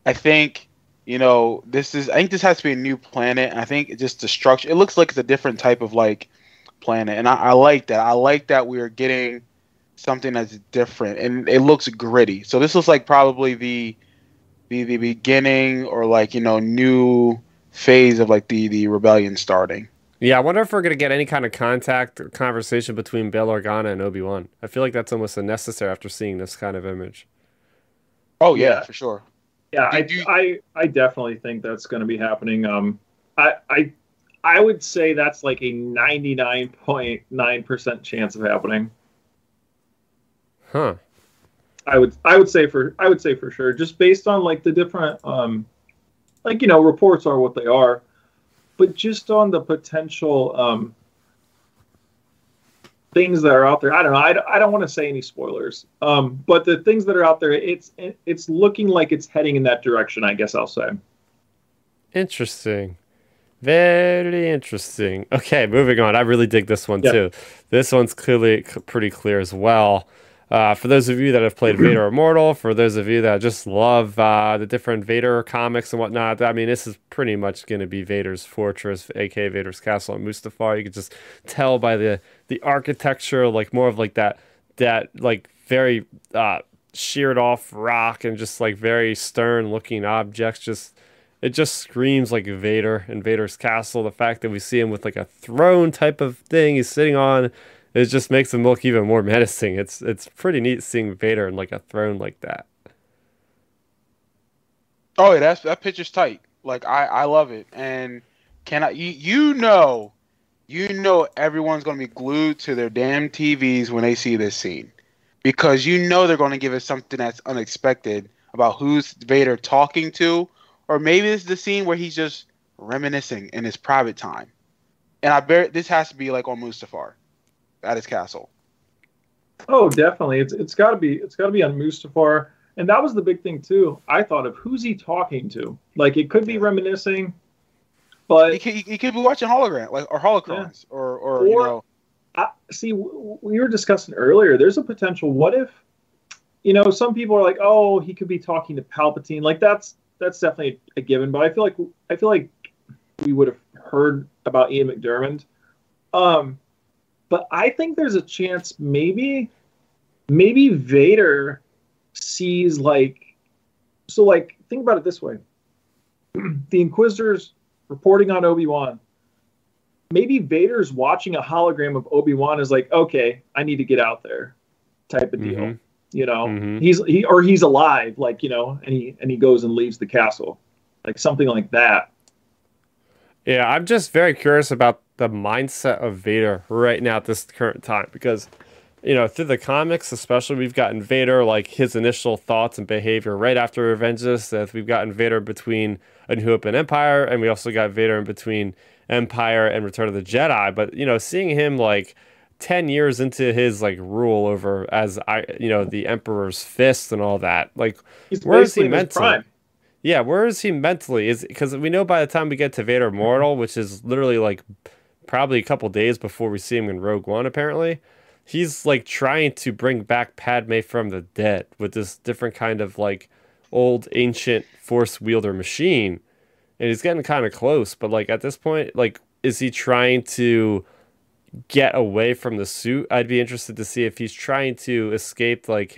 this has to be a new planet. I think just the structure, it looks like it's a different type of like planet, and I like that. I like that we are getting something that's different, and it looks gritty. So this looks like probably the beginning, or like new phase of like the rebellion starting. Yeah, I wonder if we're going to get any kind of contact or conversation between Bail Organa and Obi-Wan. I feel like that's almost unnecessary after seeing this kind of image. Oh yeah, for sure. Yeah, I definitely think that's going to be happening. I would say that's like a 99.9% chance of happening. Huh. I would say for sure, just based on like the different reports are what they are, but just on the potential things that are out there. I don't know. I don't want to say any spoilers. But the things that are out there, it's looking like it's heading in that direction, I guess I'll say. Interesting. Very interesting. Okay, moving on. I really dig this one too. This one's clearly pretty clear as well. For those of you that have played Vader Immortal, for those of you that just love the different Vader comics and whatnot, I mean, this is pretty much going to be Vader's fortress, aka Vader's castle on Mustafar. You can just tell by the architecture, like more of like that like very sheared off rock and just like very stern looking objects. It just screams like Vader and Vader's castle. The fact that we see him with like a throne type of thing he's sitting on, it just makes him look even more menacing. It's pretty neat seeing Vader in like a throne like that. Oh yeah, that picture's tight. Like I love it. And you know everyone's gonna be glued to their damn TVs when they see this scene, because they're gonna give us something that's unexpected about who's Vader talking to, or maybe this is the scene where he's just reminiscing in his private time. And I bet this has to be like on Mustafar, at his castle. Oh, definitely. It's got to be on Mustafar, and that was the big thing too. I thought of who's he talking to. Like it could be reminiscing, but he could be watching hologram, like or holocrons, or see, we were discussing earlier. There's a potential. What if, some people are like, oh, he could be talking to Palpatine. Like that's definitely a given. But I feel like we would have heard about Ian McDiarmid. But I think there's a chance maybe Vader sees think about it this way. The Inquisitors reporting on Obi-Wan. Maybe Vader's watching a hologram of Obi-Wan is like, okay, I need to get out there type of deal. Mm-hmm. He's alive, and he goes and leaves the castle. Like something like that. Yeah, I'm just very curious about the mindset of Vader right now at this current time, because through the comics especially, we've gotten Vader, like his initial thoughts and behavior right after Revenge of the Sith. We've gotten Vader between A New Hope and Empire, and we also got Vader in between Empire and Return of the Jedi. But seeing him like 10 years into his like rule over the Emperor's fist and all that, like where is he mentally? Yeah, where is he mentally? Is because we know by the time we get to Vader Immortal, which is literally like probably a couple days before we see him in Rogue One, apparently, he's like trying to bring back Padme from the dead with this different kind of like old ancient force wielder machine, and he's getting kind of close. But like at this point, like, is he trying to get away from the suit? I'd be interested to see if he's trying to escape like his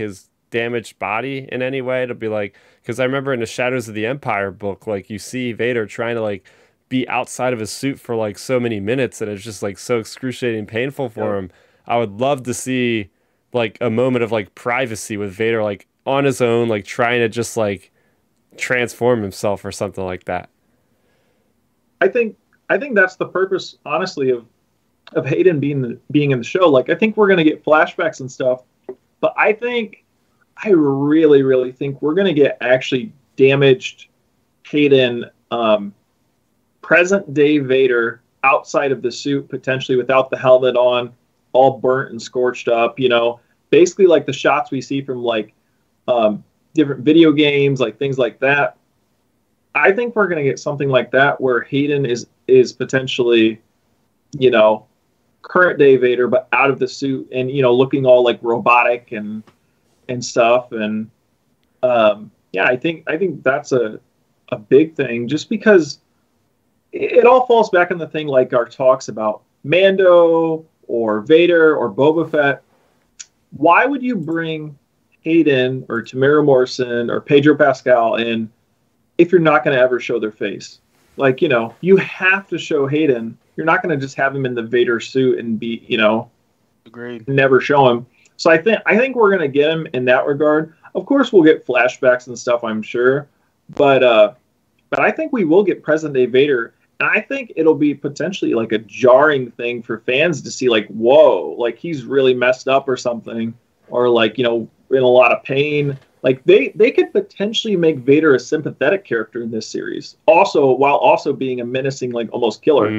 damaged body in any way. It'll be like, because I remember in the Shadows of the Empire book, like you see Vader trying to like be outside of his suit for like so many minutes, and it's just like so excruciating painful for him. I would love to see like a moment of like privacy with Vader like on his own, like trying to just like transform himself or something like that. I think that's the purpose, honestly, of Hayden being in the show. Like, I think we're gonna get flashbacks and stuff, but I really, really think we're gonna get actually damaged Hayden, present day Vader outside of the suit, potentially without the helmet on, all burnt and scorched up. Basically like the shots we see from like different video games, like things like that. I think we're going to get something like that where Hayden is potentially, current day Vader, but out of the suit and, looking all like robotic and stuff. And yeah, I think that's a big thing, just because it all falls back on the thing like our talks about Mando or Vader or Boba Fett. Why would you bring Hayden or Tamara Morrison or Pedro Pascal in if you're not going to ever show their face? Like, you have to show Hayden. You're not going to just have him in the Vader suit and be, agreed, never show him. So I think we're going to get him in that regard. Of course, we'll get flashbacks and stuff, I'm sure, but I think we will get present day Vader, and I think it'll be potentially like a jarring thing for fans to see, like, whoa, like he's really messed up or something, or like, in a lot of pain. Like they could potentially make Vader a sympathetic character in this series, while also being a menacing, like almost killer.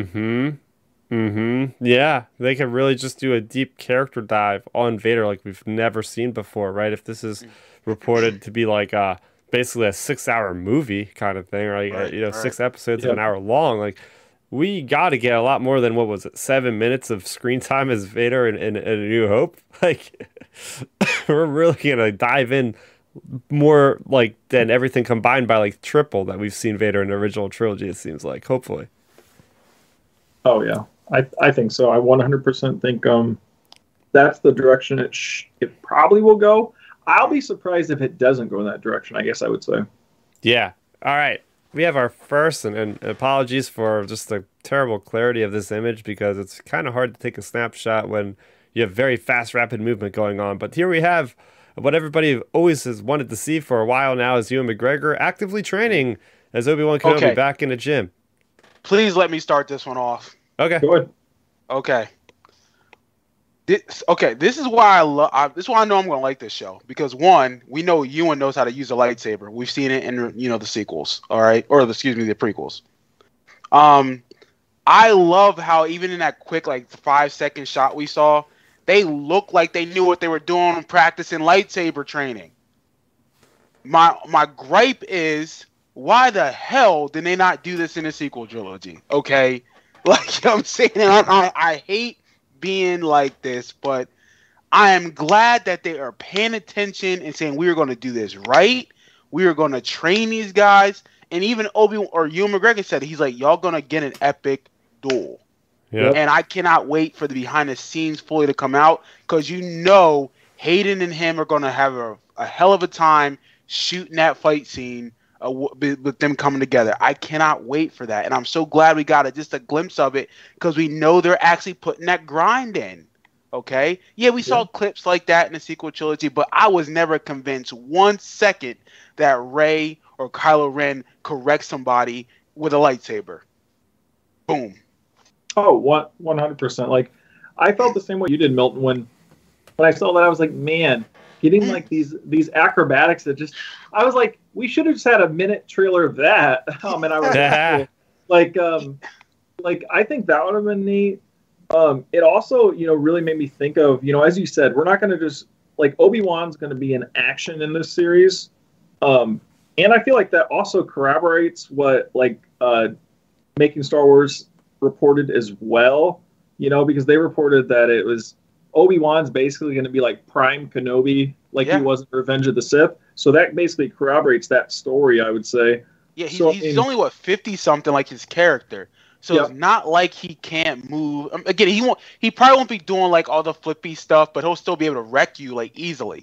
Yeah, they could really just do a deep character dive on Vader like we've never seen before, right? If this is reported to be like basically a 6-hour movie kind of thing, right? Right. 6 episodes of an hour long. Like, we got to get a lot more than, what was it, 7 minutes of screen time as Vader in A New Hope. Like, we're really gonna dive in more like than everything combined by like triple that we've seen Vader in the original trilogy. It seems like, hopefully. Oh yeah, I think so. I 100% think that's the direction it probably will go. I'll be surprised if it doesn't go in that direction, I guess I would say. Yeah. All right. We have our first, and apologies for just the terrible clarity of this image, because it's kind of hard to take a snapshot when you have very fast, rapid movement going on. But here we have what everybody always has wanted to see for a while now, is Ewan McGregor actively training as Obi-Wan Kenobi back in the gym. Please let me start this one off. Okay. Go ahead. Okay. This is why this is why I know I'm going to like this show, because one, we know Ewan knows how to use a lightsaber. We've seen it in the sequels, all right, or the prequels. I love how even in that quick like 5-second shot we saw, they look like they knew what they were doing practicing lightsaber training. My gripe is, why the hell did they not do this in the sequel trilogy? Okay, like I'm saying, I hate being like this, but I am glad that they are paying attention and saying, we are going to do this right. We are going to train these guys. And even Ewan McGregor said, he's like, y'all going to get an epic duel. Yep. And I cannot wait for the behind the scenes fully to come out, because Hayden and him are going to have a hell of a time shooting that fight scene with them coming together. I cannot wait for that. And I'm so glad we got just a glimpse of it, because we know they're actually putting that grind in. Okay? Yeah, we saw clips like that in the sequel trilogy, but I was never convinced 1 second that Rey or Kylo Ren correct somebody with a lightsaber. Boom. Oh, 100%. Like, I felt the same way you did, Milton, when I saw that. I was like, man, getting like these acrobatics that just, I was like, we should have just had a minute trailer of that. And I was like, I think that would have been neat. It also, really made me think of, as you said, we're not going to just, like, Obi-Wan's going to be in action in this series. And I feel like that also corroborates what, like, Making Star Wars reported as well, because they reported that it was Obi-Wan's basically going to be like Prime Kenobi, like he was in Revenge of the Sith. So that basically corroborates that story, I would say. Yeah, he's only 50 something, like his character. So it's not like he can't move. Again, he probably won't be doing like all the flippy stuff, but he'll still be able to wreck you like easily.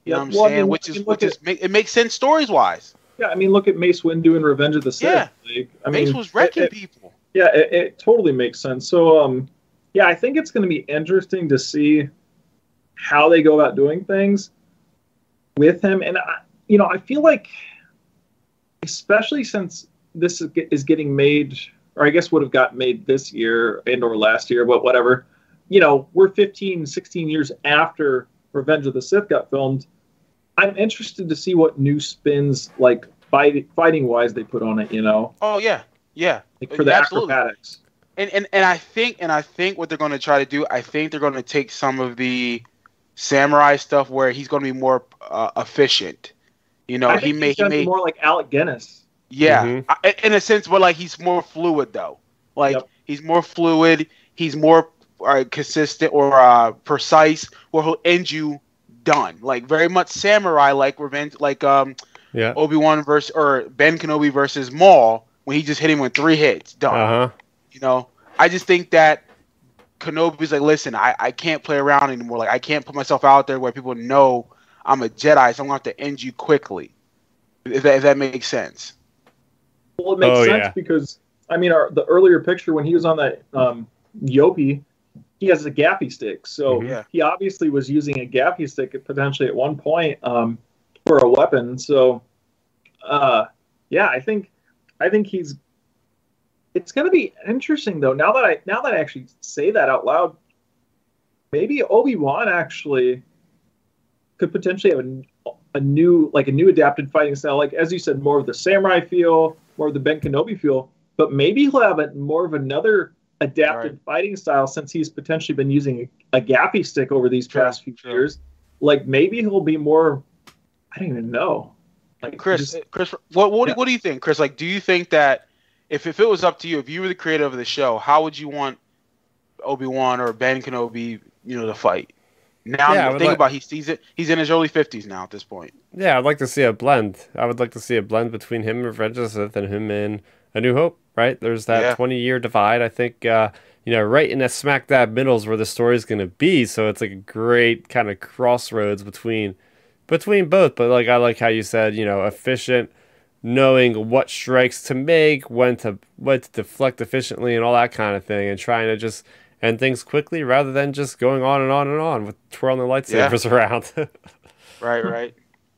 You know what I'm Well, I saying? mean, It makes sense stories wise. Yeah, I mean, look at Mace Windu in Revenge of the Sith. Yeah. Like, Mace was wrecking people. Yeah, it totally makes sense. So, yeah, I think it's going to be interesting to see how they go about doing things with him. And, I feel like, especially since this is getting made, or I guess would have got made this year and or last year, but whatever, we're 15, 16 years after Revenge of the Sith got filmed. I'm interested to see what new spins, like fighting wise, they put on it. Oh yeah, like for the acrobatics. And I think what they're going to try to do, I think they're going to take some of the samurai stuff where he's going to be more efficient. He's going to be more like Alec Guinness. Yeah, in a sense, but like he's more fluid though. Like he's more fluid. He's more consistent or precise, where he'll end you done. Like very much samurai, like Revenge, like Obi-Wan or Ben Kenobi versus Maul, when he just hit him with 3 hits, done. I just think that Kenobi's like, listen, I can't play around anymore. Like I can't put myself out there where people know I'm a Jedi, so I'm gonna have to end you quickly. If that makes sense. Well, it makes sense because I mean, the earlier picture when he was on that Yopi, he has a gaffy stick, so he obviously was using a gaffy stick potentially at one point for a weapon. So, I think he's. It's going to be interesting though. Now that I actually say that out loud, maybe Obi-Wan actually could potentially have a new adapted fighting style, like as you said, more of the samurai feel, more of the Ben Kenobi feel. But maybe he'll have more of another adapted fighting style since he's potentially been using a gaffy stick over these past few years. Like maybe he'll be more. I don't even know. Like Chris, what do you think, Chris? Like, do you think that if it was up to you, if you were the creator of the show, how would you want Obi-Wan or Ben Kenobi, to fight? Now, think about he's in his early 50s now at this point. Yeah, I'd like to see a blend. I would like to see a blend between him in Revenge of the Sith and him in A New Hope. Right, there's that 20-year divide. I think right in that smack dab middle is where the story's going to be. So it's like a great kind of crossroads between both. But like I like how you said, efficient, knowing what strikes to make, when to deflect efficiently, and all that kind of thing, and trying to just end things quickly rather than just going on and on and on with twirling the lightsabers around. Right.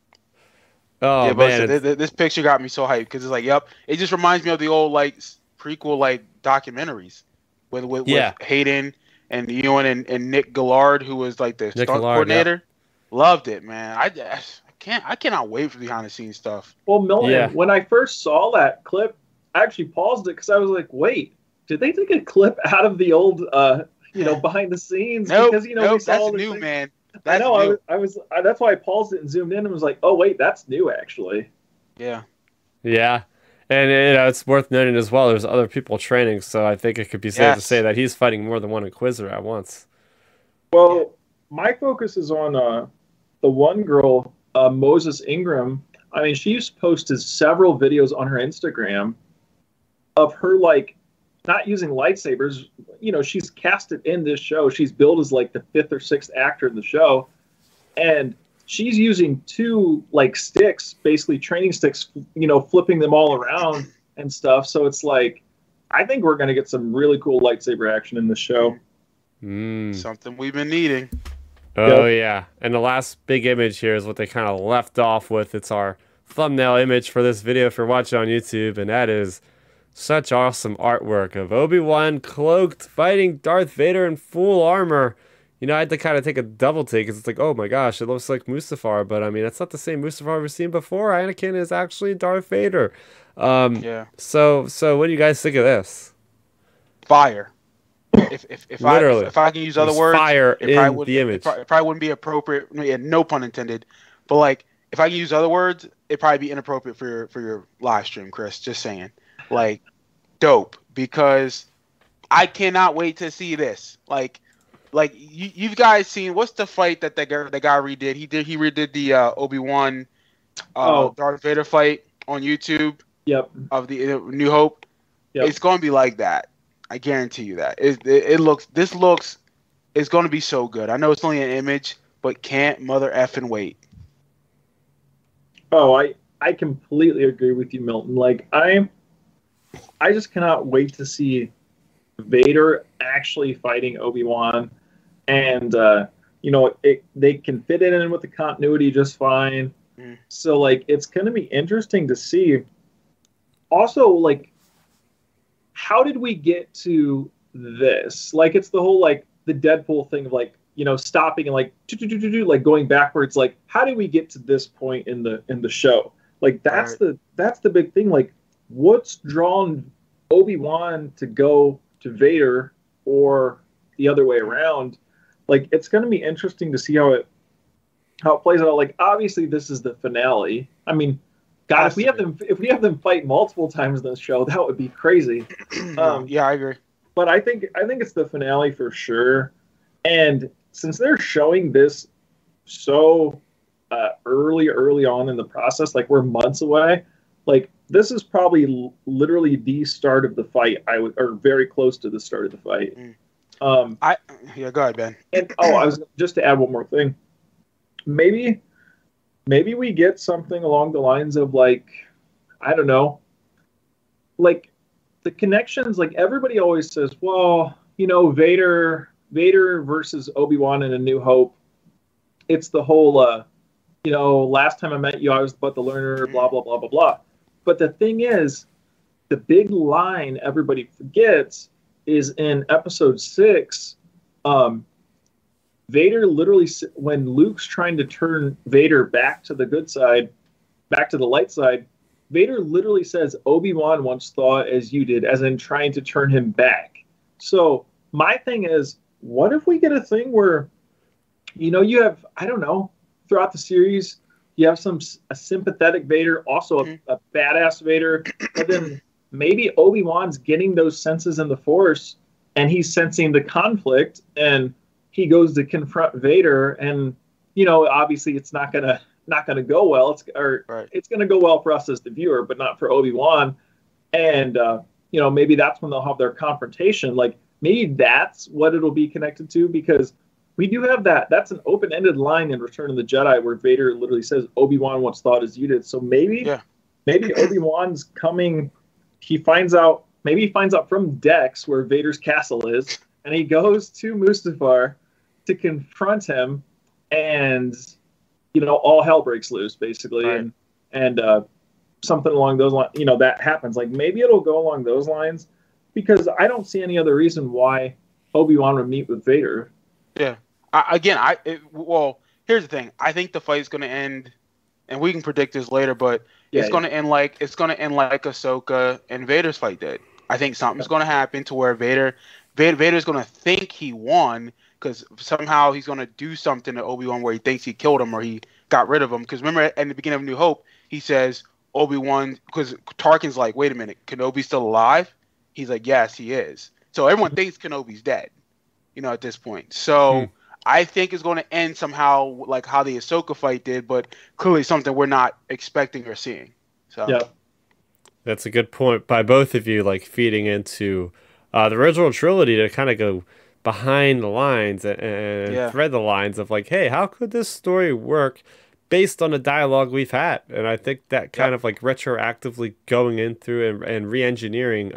Oh yeah, but man, this picture got me so hyped because it's like, it just reminds me of the old like prequel like documentaries with Hayden and Ewan and Nick Gillard, who was like the stunt coordinator. Loved it, man. I cannot wait for behind the scenes stuff. Well, Milton, when I first saw that clip, I actually paused it because I was like, wait, did they take a clip out of the old behind the scenes? Nope, because we saw that's new, things. Man. I know. That's why I paused it and zoomed in and was like, "Oh wait, that's new, actually." Yeah. Yeah, and it's worth noting as well. There's other people training, so I think it could be safe to say that he's fighting more than one Inquisitor at once. Well, my focus is on the one girl, Moses Ingram. I mean, she's posted several videos on her Instagram of her like not using lightsabers. She's casted in this show. She's billed as like the 5th or 6th actor in the show. And she's using 2 like sticks, basically training sticks, flipping them all around and stuff. So it's like, I think we're going to get some really cool lightsaber action in the show. Something we've been needing. Oh, yeah. And the last big image here is what they kind of left off with. It's our thumbnail image for this video if you're watching on YouTube. And that is such awesome artwork of Obi-Wan cloaked fighting Darth Vader in full armor. I had to kind of take a double take because it's like, oh my gosh, it looks like Mustafar. But I mean, it's not the same Mustafar we've seen before. Anakin is actually Darth Vader. So what do you guys think of this? Fire. If I can use other words, fire in the image. It probably wouldn't be appropriate. No pun intended. But like, if I can use other words, it'd probably be inappropriate for your live stream, Chris. Just saying. Like, dope, because I cannot wait to see this. Like you guys seen what's the fight that the guy redid? He redid the Obi-Wan Darth Vader fight on YouTube. Yep. Of the New Hope. Yep. It's going to be like that. I guarantee you that. It's going to be so good. I know it's only an image, but can't mother effing wait. Oh, I completely agree with you, Milton. Like I just cannot wait to see Vader actually fighting Obi-Wan, and they can fit it in with the continuity just fine. Mm. So like it's going to be interesting to see. Also, like, how did we get to this? Like, it's the whole like the Deadpool thing of like stopping and like like going backwards. Like, how did we get to this point in the show? Like that's the big thing. Like, what's drawn Obi-Wan to go to Vader or the other way around? Like, it's going to be interesting to see how it plays out. Like, obviously, this is the finale. I mean, God, if we have them fight multiple times in this show, that would be crazy. Yeah, I agree. But I think it's the finale for sure. And since they're showing this so early on in the process, like we're months away, like this is probably literally the start of the fight. Or very close to the start of the fight. Go ahead, Ben. And I was just to add one more thing. Maybe we get something along the lines of like, I don't know, like the connections. Like everybody always says, well, Vader versus Obi-Wan in A New Hope. It's the whole, last time I met you, I was but the learner, blah, blah, blah, blah, blah. But the thing is, the big line everybody forgets is in episode 6, Vader literally, when Luke's trying to turn Vader back to the good side, back to the light side, Vader literally says, Obi-Wan once thought as you did, as in trying to turn him back. So my thing is, what if we get a thing where, you have, I don't know, throughout the series, you have a sympathetic Vader, also a badass Vader, but then maybe Obi-Wan's getting those senses in the Force, and he's sensing the conflict, and he goes to confront Vader, and obviously it's not gonna go well. It's gonna go well for us as the viewer, but not for Obi-Wan. And maybe that's when they'll have their confrontation. Like maybe that's what it'll be connected to, because we do have that. That's an open-ended line in Return of the Jedi where Vader literally says, Obi-Wan once thought as you did. So maybe Obi-Wan's coming. Maybe he finds out from Dex where Vader's castle is, and he goes to Mustafar to confront him, and all hell breaks loose basically, right. and something along those lines. That happens. Like maybe it'll go along those lines, because I don't see any other reason why Obi-Wan would meet with Vader. Yeah. Here's the thing. I think the fight is going to end, and we can predict this later, but it's going to end like Ahsoka and Vader's fight did. I think something's going to happen to where Vader's going to think he won, because somehow he's going to do something to Obi-Wan where he thinks he killed him or he got rid of him. Because remember, at the beginning of New Hope, he says Obi-Wan, because Tarkin's like, wait a minute, Kenobi's still alive? He's like, yes, he is. So everyone thinks Kenobi's dead, at this point. So I think it's going to end somehow like how the Ahsoka fight did, but clearly something we're not expecting or seeing. So yeah. That's a good point by both of you, like feeding into the original trilogy to kind of go behind the lines and thread the lines of like, hey, how could this story work based on the dialogue we've had? And I think that kind of like retroactively going in through and re-engineering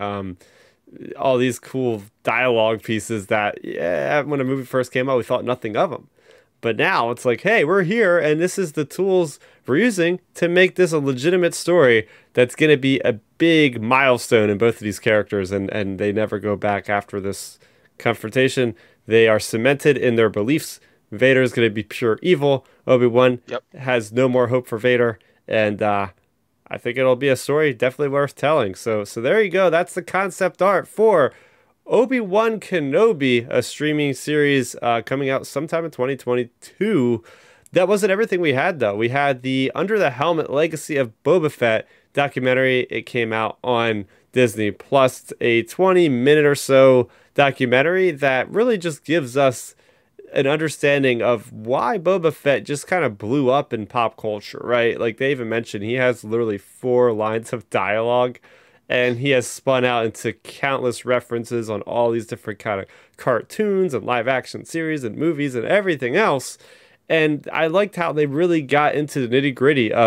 all these cool dialogue pieces that, when a movie first came out, we thought nothing of them. But now it's like, hey, we're here, and this is the tools we're using to make this a legitimate story that's going to be a big milestone in both of these characters, and they never go back after this confrontation. They are cemented in their beliefs. Vader is going to be pure evil. Obi-Wan has no more hope for Vader, and I think it'll be a story definitely worth telling. So there you go. That's the concept art for Obi-Wan Kenobi, a streaming series coming out sometime in 2022. That wasn't everything we had, though. We had the Under the Helmet Legacy of Boba Fett documentary. It came out on Disney Plus, a 20-minute or so documentary that really just gives us an understanding of why Boba Fett just kind of blew up in pop culture, right? Like they even mentioned he has literally 4 lines of dialogue, and he has spun out into countless references on all these different kind of cartoons and live action series and movies and everything else. And I liked how they really got into the nitty gritty of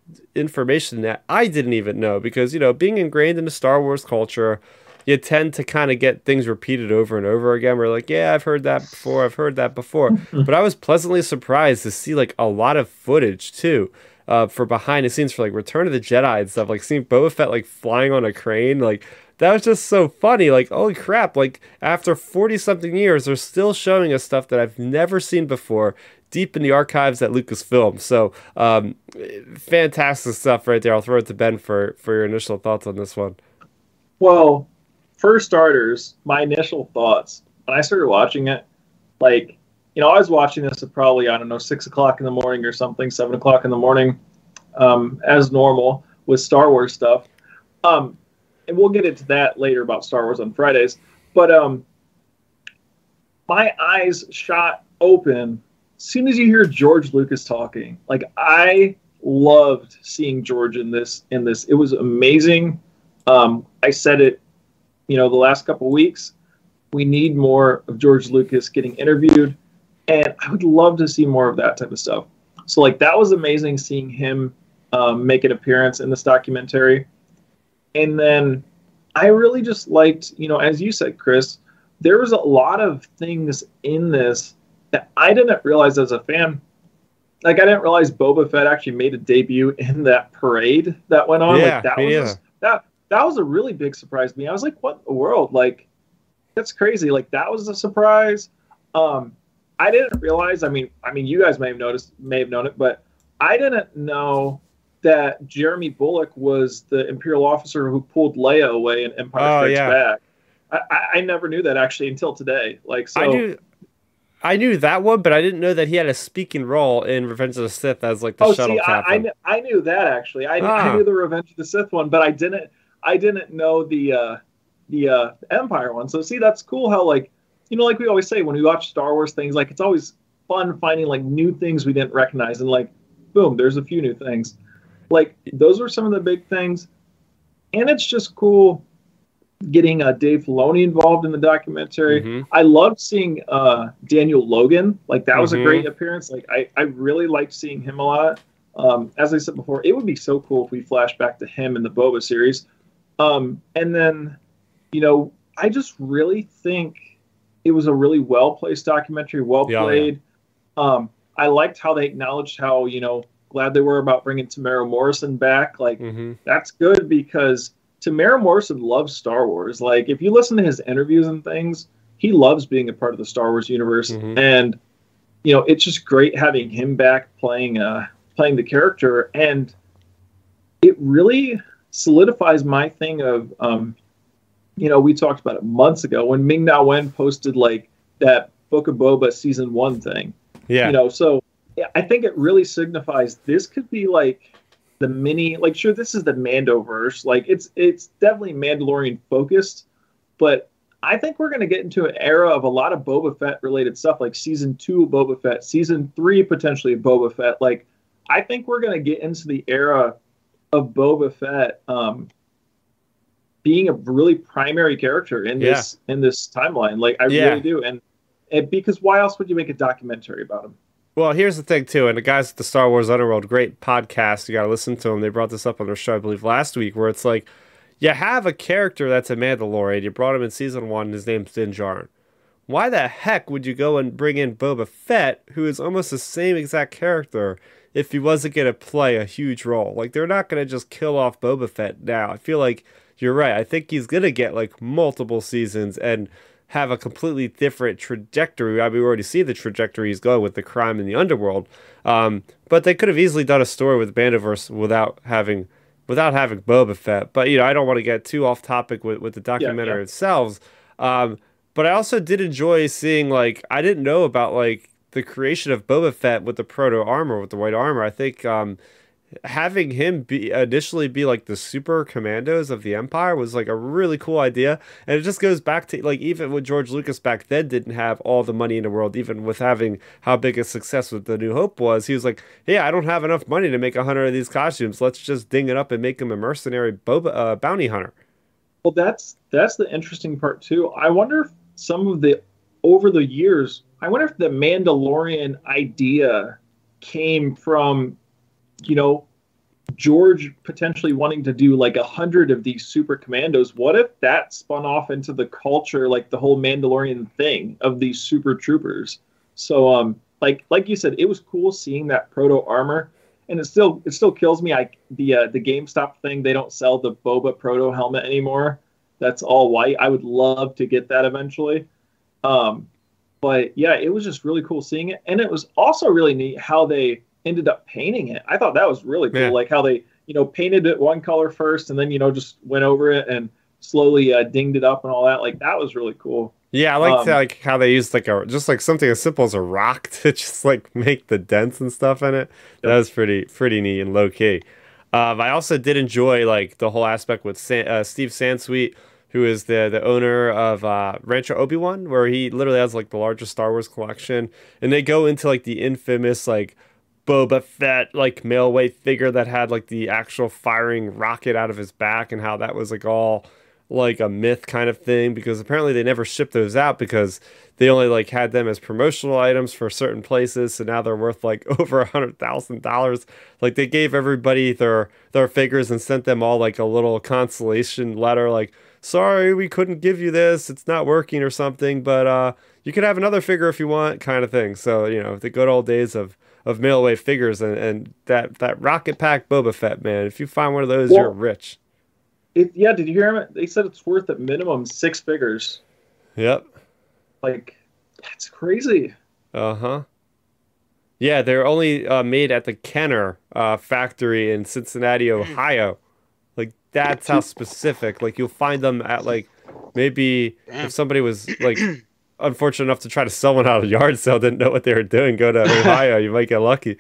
information that I didn't even know because, you know, being ingrained in the Star Wars culture, you tend to kind of get things repeated over and over again. We're like, yeah, I've heard that before. I've heard that before. But I was pleasantly surprised to see like a lot of footage too, for behind the scenes for like Return of the Jedi and stuff. Like seeing Boba Fett like flying on a crane, like that was just so funny. Like, holy crap! Like after 40 something years, they're still showing us stuff that I've never seen before, deep in the archives at Lucasfilm. So, fantastic stuff right there. I'll throw it to Ben for your initial thoughts on this one. Well, for starters, my initial thoughts when I started watching it, like, you know, I was watching this at probably, I don't know, 6 o'clock in the morning or something, 7 o'clock in the morning, as normal with Star Wars stuff. And we'll get into that later about Star Wars on Fridays. But my eyes shot open as soon as you hear George Lucas talking. Like, I loved seeing George in this. It was amazing. I said it, you know, the last couple of weeks. We need more of George Lucas getting interviewed, and I would love to see more of that type of stuff. So, like, that was amazing seeing him make an appearance in this documentary. And then I really just liked, you know, as you said, Chris, there was a lot of things in this that I didn't realize as a fan. Like, I didn't realize Boba Fett actually made a debut in that parade that went on. Yeah, like, that was a really big surprise to me. I was like, what in the world? Like, that's crazy. Like, that was a surprise. I didn't realize, I mean, you guys may have known it, but I didn't know that Jeremy Bulloch was the Imperial officer who pulled Leia away in Empire Strikes Back. I never knew that actually until today. Like, so I knew that one, but I didn't know that he had a speaking role in Revenge of the Sith as like the shuttle captain. I knew that actually. I knew the Revenge of the Sith one, but I didn't know the Empire one. So see, that's cool how, like, you know, like we always say when we watch Star Wars things, like, it's always fun finding like new things we didn't recognize, and like, boom, there's a few new things. Like, those were some of the big things. And it's just cool getting Dave Filoni involved in the documentary. Mm-hmm. I loved seeing Daniel Logan. Like, that was a great appearance. Like, I really liked seeing him a lot. As I said before, it would be so cool if we flash back to him in the Boba series. And then, you know, I just really think it was a really well-placed documentary, well-played. Yeah. I liked how they acknowledged how, you know, glad they were about bringing Tamara Morrison back. Like, that's good because Tamara Morrison loves Star Wars. Like, if you listen to his interviews and things, he loves being a part of the Star Wars universe. And, you know, it's just great having him back playing the character. And it really solidifies my thing of, you know, we talked about it months ago when Ming-Na Wen posted like that Book of Boba season 1 thing. Yeah. You know, so yeah, I think it really signifies this could be like the mini, like, sure, this is the Mandoverse. Like, it's definitely Mandalorian focused, but I think we're going to get into an era of a lot of Boba Fett related stuff, like season 2 of Boba Fett, season 3 potentially of Boba Fett. Like, I think we're going to get into the era of Boba Fett being a really primary character in this timeline. Like, I really do. And because why else would you make a documentary about him? Well, here's the thing, too, and the guys at the Star Wars Underworld, great podcast, you got to listen to them. They brought this up on their show, I believe, last week, where it's like, you have a character that's a Mandalorian, you brought him in season 1, his name's Din Djarin. Why the heck would you go and bring in Boba Fett, who is almost the same exact character, if he wasn't going to play a huge role? Like, they're not going to just kill off Boba Fett now. I feel like you're right. I think he's going to get, like, multiple seasons and have a completely different trajectory. I mean, we already see the trajectory he's going with the crime in the underworld. But they could have easily done a story with Mandoverse without having Boba Fett. But, you know, I don't want to get too off topic with the documentary itself. But I also did enjoy seeing, like, I didn't know about, like, the creation of Boba Fett with the proto armor, with the white armor. I think having him initially be like the super commandos of the Empire was like a really cool idea. And it just goes back to, like, even when George Lucas back then didn't have all the money in the world, even with having how big a success with The New Hope was, he was like, hey, I don't have enough money to make 100 of these costumes. Let's just ding it up and make him a mercenary bounty hunter. Well, that's the interesting part too. I wonder if over the years, I wonder if the Mandalorian idea came from, you know, George potentially wanting to do like 100 of these super commandos. What if that spun off into the culture, like the whole Mandalorian thing of these super troopers? So like you said, it was cool seeing that proto armor, and it still kills me. The GameStop thing, they don't sell the Boba proto helmet anymore. That's all white. I would love to get that eventually. But yeah, it was just really cool seeing it, and it was also really neat how they ended up painting it. I thought that was really cool, like how they painted it one color first, and then just went over it and slowly dinged it up and all that. Like that was really cool. Yeah, I liked like how they used like just like something as simple as a rock to just like make the dents and stuff in it. That was pretty neat and low key. I also did enjoy like the whole aspect with Steve Sansweet, who is the owner of Rancho Obi-Wan, where he literally has like the largest Star Wars collection, and they go into like the infamous like Boba Fett like mail weight figure that had like the actual firing rocket out of his back, and how that was like all like a myth kind of thing, because apparently they never shipped those out because they only like had them as promotional items for certain places, so now they're worth like over $100,000. Like they gave everybody their figures and sent them all like a little consolation letter like, sorry, we couldn't give you this, it's not working or something, but you could have another figure if you want, kind of thing. So the good old days of mail away figures, and that rocket pack Boba Fett, man, if you find one of those, you're rich. Did you hear him? They said it's worth at minimum 6 figures. Yep. Like, that's crazy. Yeah, they're only made at the Kenner factory in Cincinnati, Ohio. Like, that's how specific. Like, you'll find them at, like, maybe if somebody was, like, unfortunate enough to try to sell one out of a yard sale, didn't know what they were doing, go to Ohio, you might get lucky.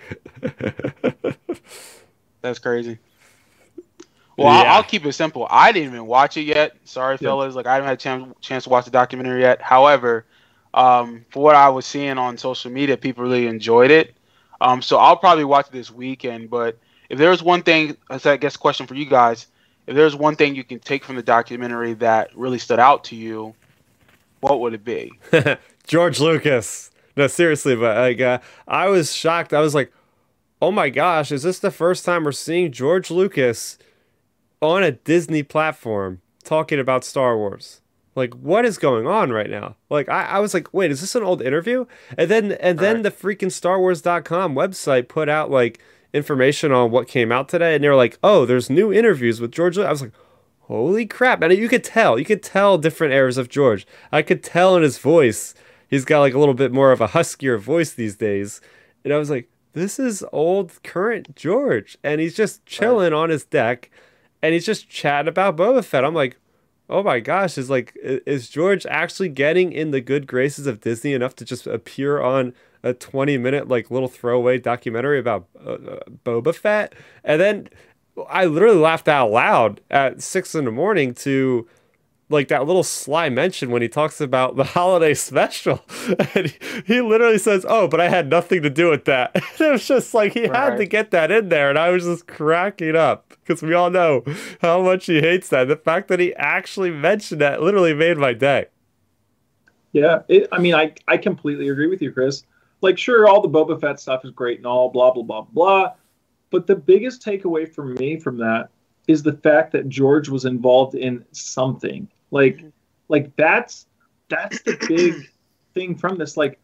That's crazy. Well, yeah. I'll keep it simple. I didn't even watch it yet. Sorry, fellas. Like, I haven't had a chance to watch the documentary yet. However, for what I was seeing on social media, people really enjoyed it. So I'll probably watch it this weekend. But if there's one thing, I guess, question for you guys, if there's one thing you can take from the documentary that really stood out to you, what would it be? George Lucas. No, seriously, but like, I was shocked. I was like, oh my gosh, is this the first time we're seeing George Lucas on a Disney platform talking about Star Wars? Like, what is going on right now? Like, I was like, wait, is this an old interview? And then the freaking StarWars.com website put out like information on what came out today, and they were like, oh, there's new interviews with George Lucas. I was like, holy crap. And you could tell different eras of George. I could tell in his voice, he's got like a little bit more of a huskier voice these days. And I was like, this is old current George, and he's just chilling on his deck, and he's just chatting about Boba Fett. I'm like, oh my gosh, is George actually getting in the good graces of Disney enough to just appear on a 20-minute like little throwaway documentary about Boba Fett? And then I literally laughed out loud at 6 a.m. to like that little sly mention when he talks about the holiday special. And he literally says, oh, but I had nothing to do with that. And it was just like, he had to get that in there. And I was just cracking up because we all know how much he hates that. The fact that he actually mentioned that literally made my day. Yeah. I completely agree with you, Chris. Like, sure, all the Boba Fett stuff is great and all, blah, blah, blah, blah. But the biggest takeaway for me from that is the fact that George was involved in something. Like that's the big thing from this. Like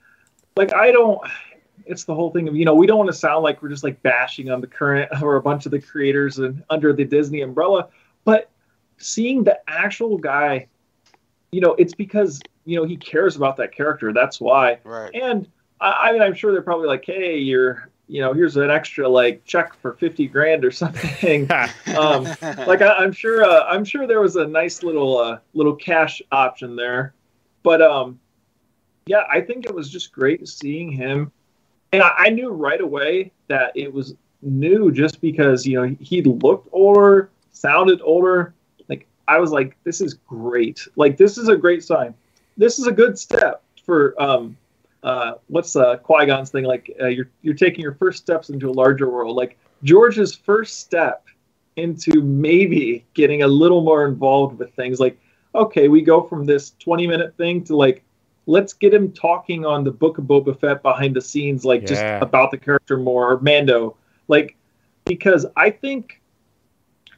it's the whole thing of, we don't want to sound like we're just like bashing on the current or a bunch of the creators and under the Disney umbrella, but seeing the actual guy, it's because, he cares about that character. That's why. Right. And I'm sure they're probably like, hey, here's an extra like check for $50,000 or something. Like I'm sure there was a nice little cash option there, but yeah, I think it was just great seeing him, and I knew right away that it was new just because he looked older, sounded older. Like I was like, this is great. Like this is a great sign. This is a good step for what's Qui-Gon's thing? Like you're taking your first steps into a larger world. Like George's first step into maybe getting a little more involved with things. Like, okay, we go from this 20-minute thing to like, let's get him talking on the Book of Boba Fett behind the scenes, like just about the character more, or Mando. Like, because I think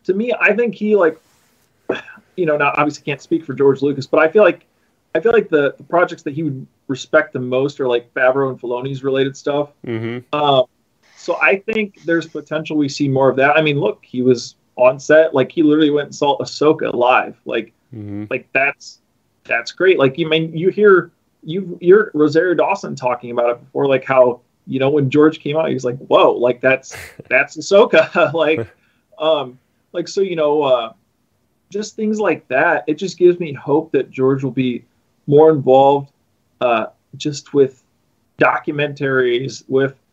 to me, I think he like, now obviously can't speak for George Lucas, but I feel like the projects that he would respect the most are like Favreau and Filoni's related stuff. Mm-hmm. So I think there's potential we see more of that. I mean, look, he was on set, like he literally went and saw Ahsoka live, like that's great. Like you hear Rosario Dawson talking about it before, like how when George came out, he was like, whoa, like that's Ahsoka, like so just things like that. It just gives me hope that George will be more involved, just with documentaries.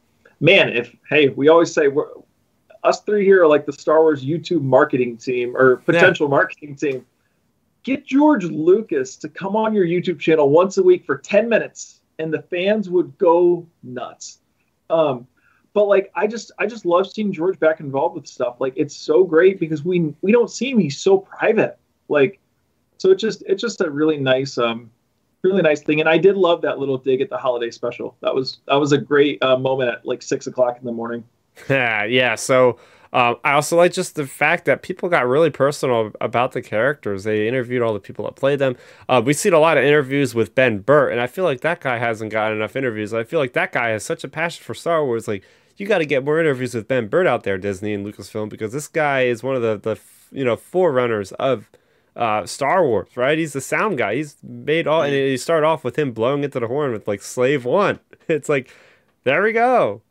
We always say us three here are like the Star Wars YouTube marketing team or potential marketing team. Get George Lucas to come on your YouTube channel once a week for 10 minutes, and the fans would go nuts. But like, I just love seeing George back involved with stuff. Like, it's so great because we don't see him. He's so private. Like, so it's just a really nice thing. And I did love that little dig at the holiday special. That was a great moment at like 6 o'clock in the morning. Yeah. So I also like just the fact that people got really personal about the characters. They interviewed all the people that played them. We've seen a lot of interviews with Ben Burtt, and I feel like that guy hasn't gotten enough interviews. I feel like that guy has such a passion for Star Wars. Like, you got to get more interviews with Ben Burtt out there, Disney and Lucasfilm, because this guy is one of the forerunners of Star Wars, right? He's the sound guy. He's made all, and you start off with him blowing into the horn with like Slave One. It's like, there we go,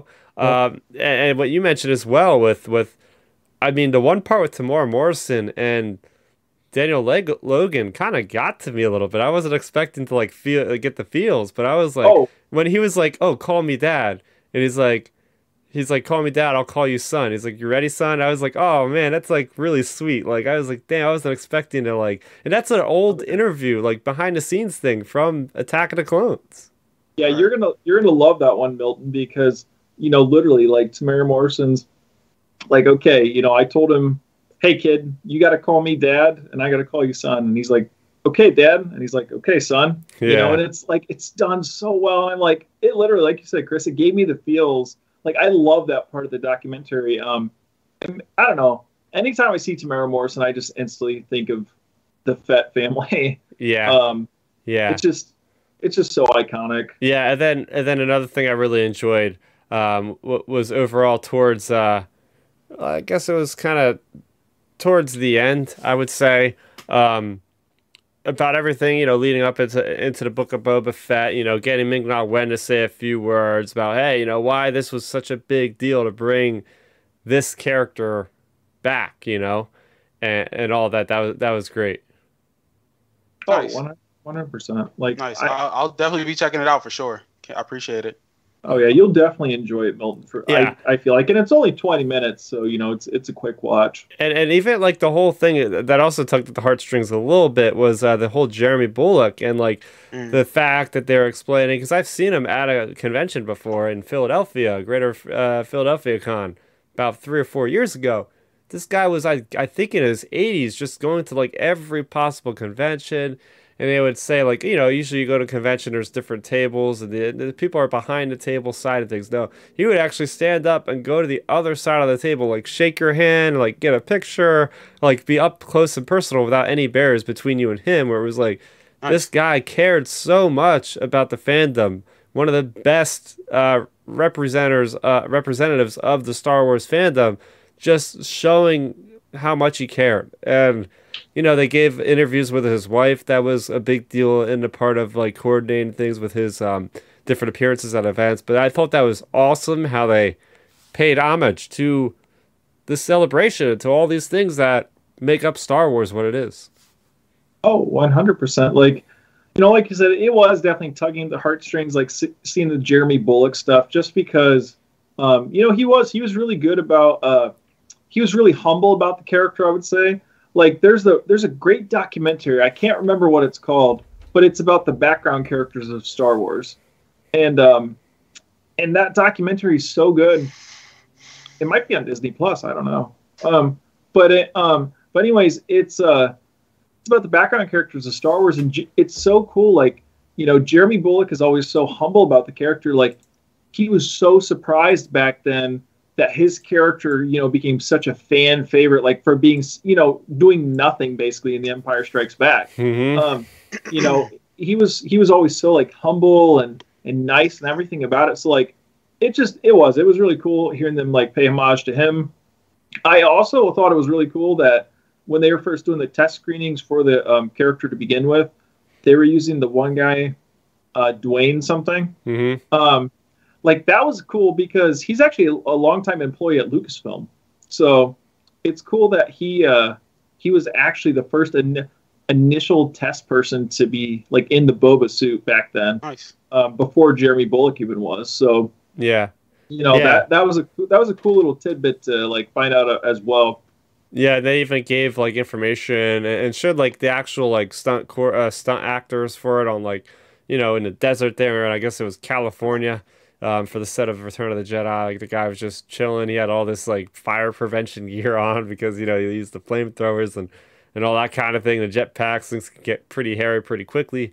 and what you mentioned as well with I mean, the one part with Tamora Morrison and Daniel Logan kind of got to me a little bit. I wasn't expecting to get the feels, but I was like, when he was like, "Oh, call me dad," and he's like, "Call me dad, I'll call you son." He's like, "You ready, son?" I was like, "Oh man, that's like really sweet." Like, I was like, "Damn, I wasn't expecting to like," and that's an old interview, like behind the scenes thing from Attack of the Clones. Yeah, you're gonna love that one, Milton, because literally, like, Tamara Morrison's like, okay, I told him, "Hey kid, you got to call me dad, and I got to call you son," and he's like, "Okay, dad," and he's like, "Okay, son," and it's like, it's done so well, and like, it literally, like you said, Chris, it gave me the feels. Like, I love that part of the documentary. And I don't know. Anytime I see Tamara Morrison, I just instantly think of the Fett family. Yeah. It's just so iconic. Yeah, and then another thing I really enjoyed was overall towards I guess it was kind of towards the end, I would say, about everything, leading up into the Book of Boba Fett, getting Ming-Na Wen to say a few words about, hey, why this was such a big deal to bring this character back, and all that. That was great. Nice. 100%. Like, nice. I'll definitely be checking it out for sure. I appreciate it. Oh yeah, you'll definitely enjoy it, Milton. I feel like, and it's only 20 minutes, so it's a quick watch. And even like the whole thing that also tugged at the heartstrings a little bit was the whole Jeremy Bulloch and like the fact that they're explaining, because I've seen him at a convention before in Philadelphia, Greater Philadelphia Con, about 3 or 4 years ago. This guy was I think in his 80s, just going to like every possible convention. And they would say, like, usually you go to a convention, there's different tables, and the people are behind the table side of things. No, he would actually stand up and go to the other side of the table, like, shake your hand, like, get a picture, like, be up close and personal without any barriers between you and him, where it was like, this guy cared so much about the fandom. One of the best representatives of the Star Wars fandom, just showing how much he cared. And they gave interviews with his wife. That was a big deal in the part of like coordinating things with his different appearances at events. But I thought that was awesome how they paid homage to the celebration, to all these things that make up Star Wars what it is. Oh, 100%. Like, like you said, it was definitely tugging at the heartstrings, like seeing the Jeremy Bulloch stuff, just because, he was really good about, he was really humble about the character, I would say. Like, there's a great documentary. I can't remember what it's called, but it's about the background characters of Star Wars, and that documentary is so good. It might be on Disney Plus. I don't know. But anyways, it's about the background characters of Star Wars, and it's so cool. Like, Jeremy Bulloch is always so humble about the character. Like, he was so surprised back then that his character, became such a fan favorite, like for being, doing nothing basically in The Empire Strikes Back. Mm-hmm. He was always so like humble and nice and everything about it. So like, it was really cool hearing them like pay homage to him. I also thought it was really cool that when they were first doing the test screenings for the character to begin with, they were using the one guy, Dwayne something. Mm-hmm. Like that was cool because he's actually a longtime employee at Lucasfilm. So it's cool that he was actually the first initial test person to be like in the Boba suit back then. Nice. Before Jeremy Bullock even was. So yeah, that was a cool little tidbit to like find out as well. Yeah, they even gave like information and showed like the actual like stunt actors for it on like in the desert there, and I guess it was California. For the set of Return of the Jedi, like the guy was just chilling. He had all this like fire prevention gear on because he used the flamethrowers and all that kind of thing. The jetpacks, things can get pretty hairy pretty quickly.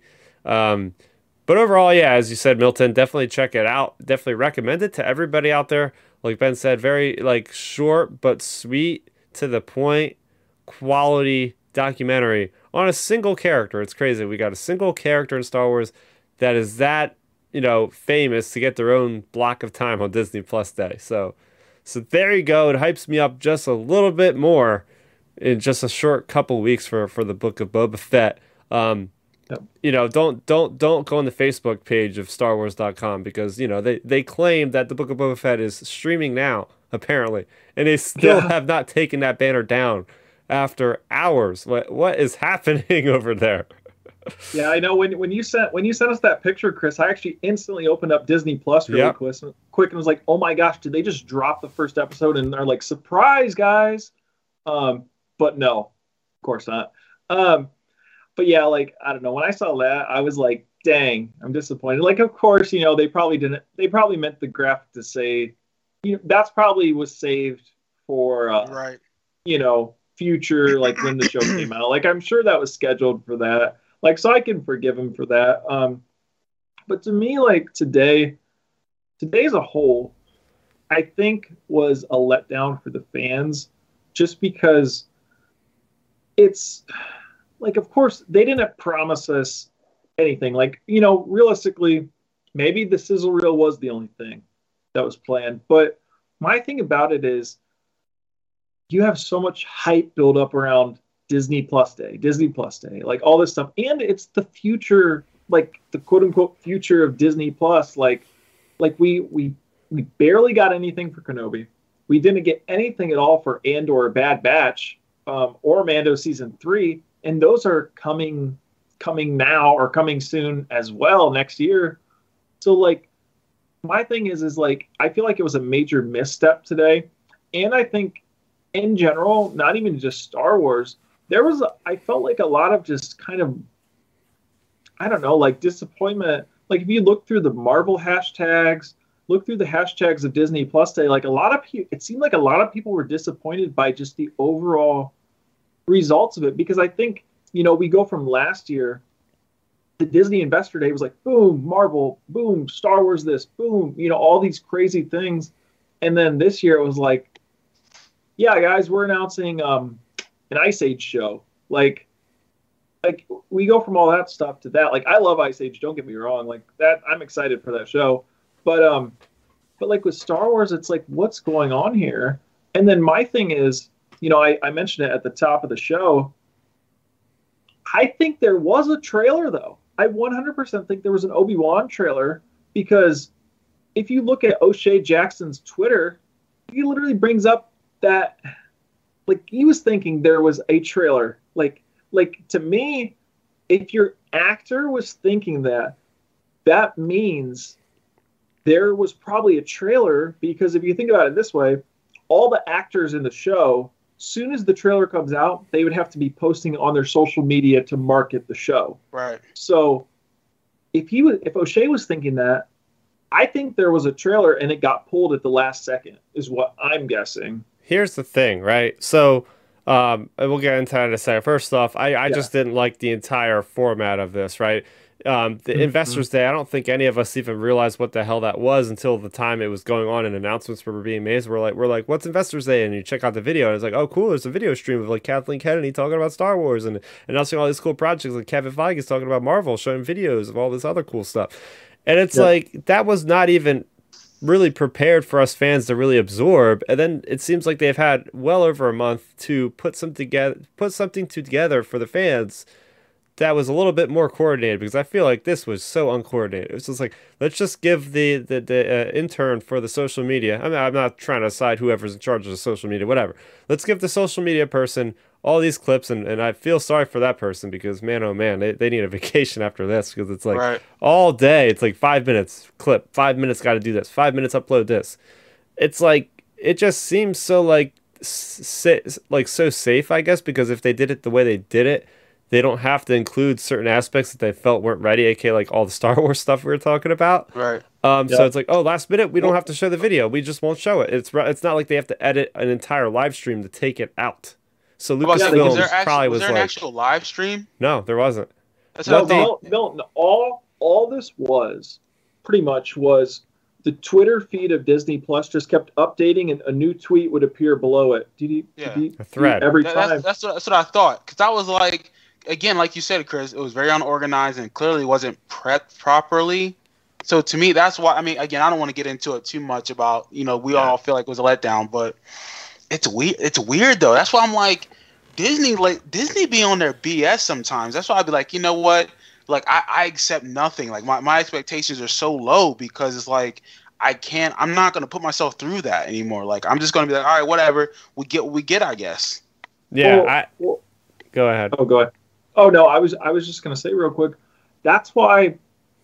But overall, yeah, as you said, Milton, definitely check it out. Definitely recommend it to everybody out there. Like Ben said, very like short but sweet, to the point, quality documentary on a single character. It's crazy. We got a single character in Star Wars that is that famous to get their own block of time on Disney Plus Day. So there you go. It hypes me up just a little bit more in just a short couple weeks for the Book of Boba Fett. Don't go on the Facebook page of StarWars.com because they claim that the Book of Boba Fett is streaming now apparently, and they still have not taken that banner down after hours. What is happening over there? Yeah, I know. When you sent us that picture, Chris, I actually instantly opened up Disney Plus really quick and was like, "Oh my gosh, did they just drop the first episode?" And they're like, "Surprise, guys!" But no, of course not. But yeah, like I don't know. When I saw that, I was like, "Dang, I'm disappointed." Like, of course, they probably didn't. They probably meant the graphic to say, that's probably was saved for right. Future, like when the show came out. Like I'm sure that was scheduled for that. Like, so I can forgive him for that. But to me, like today as a whole, I think was a letdown for the fans, just because it's like, of course, they didn't promise us anything. Like, realistically, maybe the sizzle reel was the only thing that was planned. But my thing about it is, you have so much hype build up around Disney Plus Day, like all this stuff. And it's the future, like the quote unquote future of Disney Plus. Like we barely got anything for Kenobi. We didn't get anything at all for Andor, Bad Batch, or Mando season 3. And those are coming now or coming soon as well next year. So like my thing is like, I feel like it was a major misstep today. And I think in general, not even just Star Wars, I felt like a lot of just kind of, I don't know, like disappointment. Like if you look through the Marvel hashtags, look through the hashtags of Disney Plus Day, like it seemed like a lot of people were disappointed by just the overall results of it. Because I think, we go from last year, the Disney Investor Day was like, boom, Marvel, boom, Star Wars this, boom, all these crazy things. And then this year it was like, yeah, guys, we're announcing an Ice Age show. Like we go from all that stuff to that. Like I love Ice Age, don't get me wrong. Like that, I'm excited for that show. But like with Star Wars, it's like, what's going on here? And then my thing is, I mentioned it at the top of the show. I think there was a trailer though. I 100% think there was an Obi-Wan trailer, because if you look at O'Shea Jackson's Twitter, he literally brings up that like he was thinking there was a trailer. Like to me, if your actor was thinking that means there was probably a trailer, because if you think about it this way, all the actors in the show, soon as the trailer comes out, they would have to be posting on their social media to market the show. Right. So if O'Shea was thinking that, I think there was a trailer and it got pulled at the last second, is what I'm guessing. Here's the thing, right? So we'll get into that in a second. First off, I just didn't like the entire format of this, right? The Investors Day, I don't think any of us even realized what the hell that was until the time it was going on and announcements were being made. So we're like, what's Investors Day? And you check out the video, and it's like, oh, cool, there's a video stream of like Kathleen Kennedy talking about Star Wars and announcing all these cool projects. Like Kevin Feige is talking about Marvel, showing videos of all this other cool stuff. And it's like, that was not even really prepared for us fans to really absorb. And then it seems like they've had well over a month to put something together for the fans that was a little bit more coordinated, because I feel like this was so uncoordinated. It was just like, let's just give the intern for the social media. I mean, I'm not trying to decide whoever's in charge of the social media, whatever. Let's give the social media person all these clips, and I feel sorry for that person, because man, oh man, they need a vacation after this, because it's like all day, it's like 5 minutes clip, 5 minutes got to do this, 5 minutes upload this. It's like, it just seems so like so safe, I guess, because if they did it the way they did it, they don't have to include certain aspects that they felt weren't ready, aka like all the Star Wars stuff we were talking about. Right. So it's like, oh, last minute, we don't have to show the video. We just won't show it. It's not like they have to edit an entire live stream to take it out. So Lucasfilm probably was like... Was there an actual live stream? No, there wasn't. That's what all this was, pretty much, was the Twitter feed of Disney Plus just kept updating, and a new tweet would appear below it. A thread. Every time. That's what I thought. Because I was like... Again, like you said, Chris, it was very unorganized and clearly wasn't prepped properly. So to me, that's why. I mean, again, I don't want to get into it too much about, we all feel like it was a letdown, but it's weird. It's weird though. That's why I'm like, Disney be on their BS sometimes. That's why I'd be like, you know what? Like I accept nothing. Like my expectations are so low, because it's like I'm not gonna put myself through that anymore. Like I'm just gonna be like, all right, whatever. We get what we get, I guess. Yeah. Go ahead. Oh, go ahead. Oh no, I was just gonna say real quick. That's why.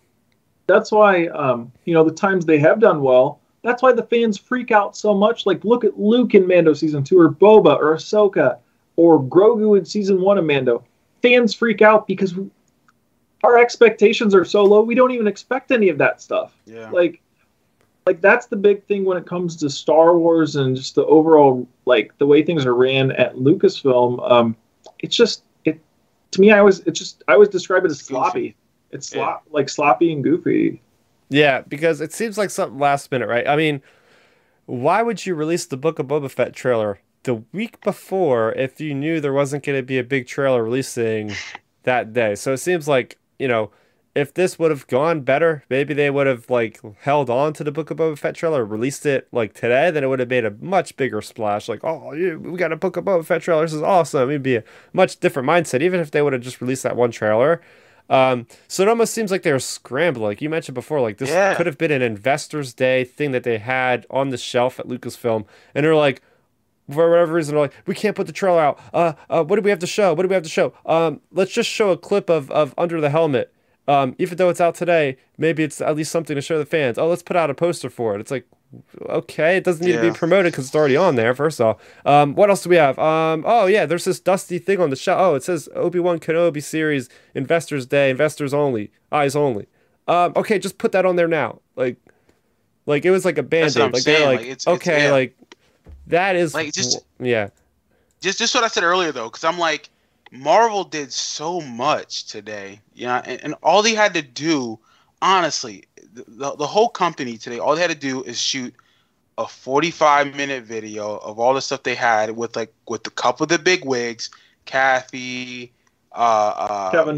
The times they have done well. That's why the fans freak out so much. Like, look at Luke in Mando season 2, or Boba, or Ahsoka, or Grogu in season 1 of Mando. Fans freak out because our expectations are so low. We don't even expect any of that stuff. Yeah. Like that's the big thing when it comes to Star Wars and just the overall, like, the way things are ran at Lucasfilm. It's just. To me, I always describe it as sloppy. It's sloppy and goofy. Yeah, because it seems like something last minute, right? I mean, why would you release the Book of Boba Fett trailer the week before if you knew there wasn't going to be a big trailer releasing that day? So it seems like, if this would have gone better, maybe they would have like held on to the Book of Boba Fett trailer, released it like today, then it would have made a much bigger splash. Like, oh, we got a Book of Boba Fett trailer. This is awesome. It'd be a much different mindset, even if they would have just released that one trailer. So it almost seems like they were scrambling. Like you mentioned before, like this could have been an Investors Day thing that they had on the shelf at Lucasfilm, and they're like, for whatever reason, they're like, we can't put the trailer out. What do we have to show? What do we have to show? Let's just show a clip of Under the Helmet. Even though it's out today, maybe it's at least something to show the fans. Oh, let's put out a poster for it. It's like, okay, it doesn't need to be promoted because it's already on there, first off. What else do we have? Oh, yeah, there's this dusty thing on the shelf. Oh, it says Obi-Wan Kenobi series, Investors Day, investors only, eyes only. Okay, just put that on there now. Like it was like a Band-Aid. Like, they're like, like, that is... Like, just what I said earlier, though, because I'm like, Marvel did so much today, and all they had to do, honestly, the whole company today, all they had to do is shoot a 45-minute video of all the stuff they had with a couple of the big wigs, Kathy, Kevin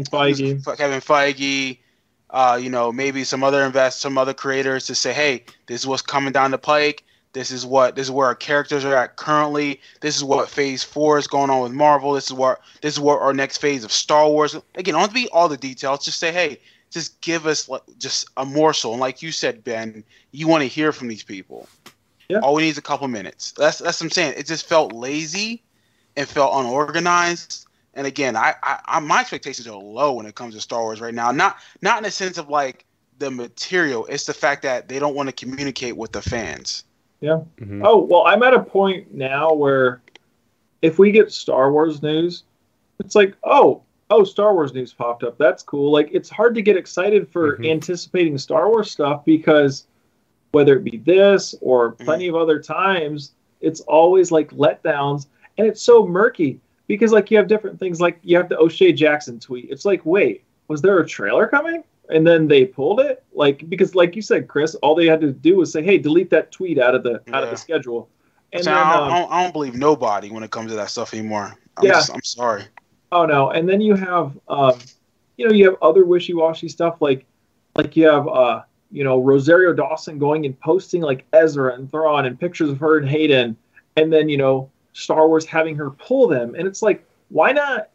Feige, maybe some other creators to say, hey, this is what's coming down the pike. This is where our characters are at currently. This is what Phase 4 is going on with Marvel. This is what our next phase of Star Wars. Again, I don't have to be all the details. Just say, hey, just give us just a morsel. And like you said, Ben, you want to hear from these people. Yeah. All we need is a couple minutes. That's what I'm saying. It just felt lazy and felt unorganized. And again, I my expectations are low when it comes to Star Wars right now. Not in the sense of like the material. It's the fact that they don't want to communicate with the fans. Yeah. Mm-hmm. Oh, well, I'm at a point now where if we get Star Wars news, it's like, oh, Star Wars news popped up. That's cool. Like, it's hard to get excited for anticipating Star Wars stuff, because whether it be this or plenty of other times, it's always like letdowns, and it's so murky because like you have different things. Like you have the O'Shea Jackson tweet. It's like, wait, was there a trailer coming? And then they pulled it, like, because like you said, Chris, all they had to do was say, hey, delete that tweet out of the schedule. And so then I don't believe nobody when it comes to that stuff anymore. I'm sorry. Oh no. And then you have you have other wishy-washy stuff like you have Rosario Dawson going and posting like Ezra and Thrawn and pictures of her and Hayden, and then Star Wars having her pull them. And it's like, why not,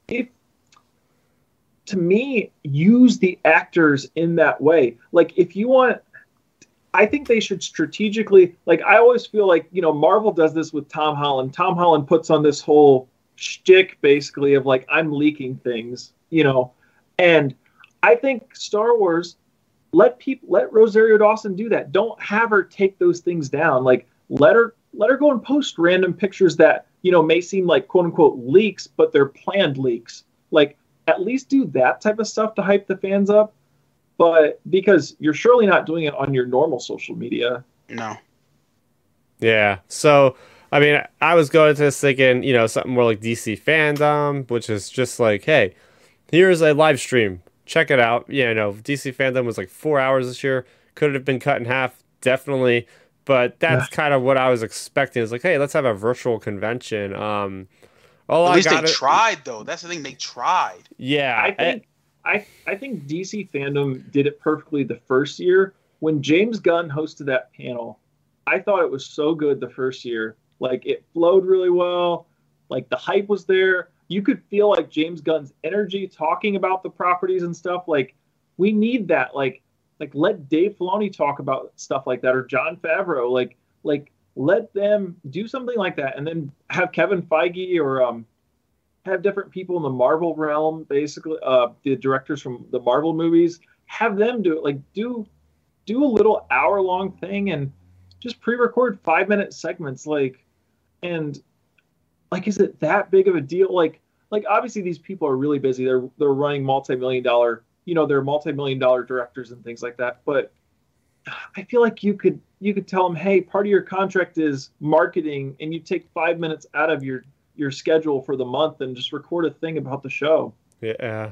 to me, use the actors in that way? Like, if you want, I think they should strategically, like, I always feel like, Marvel does this with Tom Holland. Tom Holland puts on this whole shtick, basically, of like, I'm leaking things, and I think Star Wars, let Rosario Dawson do that. Don't have her take those things down. Like, let her go and post random pictures that, may seem like quote unquote leaks, but they're planned leaks. Like, at least do that type of stuff to hype the fans up. But because you're surely not doing it on your normal social media. No. Yeah. So, I mean, I was going to this thinking, something more like DC Fandom, which is just like, hey, here's a live stream. Check it out. DC Fandom was like 4 hours this year. Could have been cut in half, definitely. But that's kind of what I was expecting. It's like, hey, let's have a virtual convention. At least they tried, though. That's the thing. They tried. Yeah. I think DC Fandom did it perfectly the first year. When James Gunn hosted that panel, I thought it was so good the first year. Like, it flowed really well. Like, the hype was there. You could feel like James Gunn's energy talking about the properties and stuff. Like, we need that. Like let Dave Filoni talk about stuff like that, or Jon Favreau. Like let them do something like that, and then have Kevin Feige or have different people in the Marvel realm, basically, the directors from the Marvel movies, have them do it. Like, do a little hour-long thing and just pre-record 5-minute segments. And is it that big of a deal? Like obviously these people are really busy. They're running multi-million-dollar, they're multi-million-dollar directors and things like that. But I feel like you could tell them, hey, part of your contract is marketing, and you take 5 minutes out of your schedule for the month and just record a thing about the show. Yeah.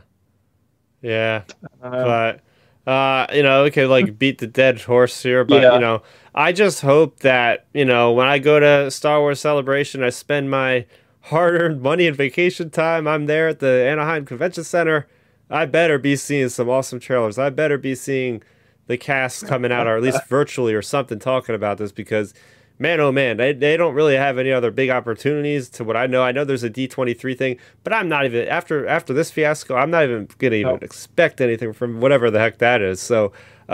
But we could like beat the dead horse here, but I just hope that when I go to Star Wars Celebration, I spend my hard-earned money and vacation time. I'm there at the Anaheim Convention Center. I better be seeing some awesome trailers. I better be seeing the cast coming out, or at least virtually or something, talking about this, because man, oh man, they don't really have any other big opportunities to what I know. I know there's a D23 thing, but I'm not even, after this fiasco, I'm not even going to even expect anything from whatever the heck that is. So,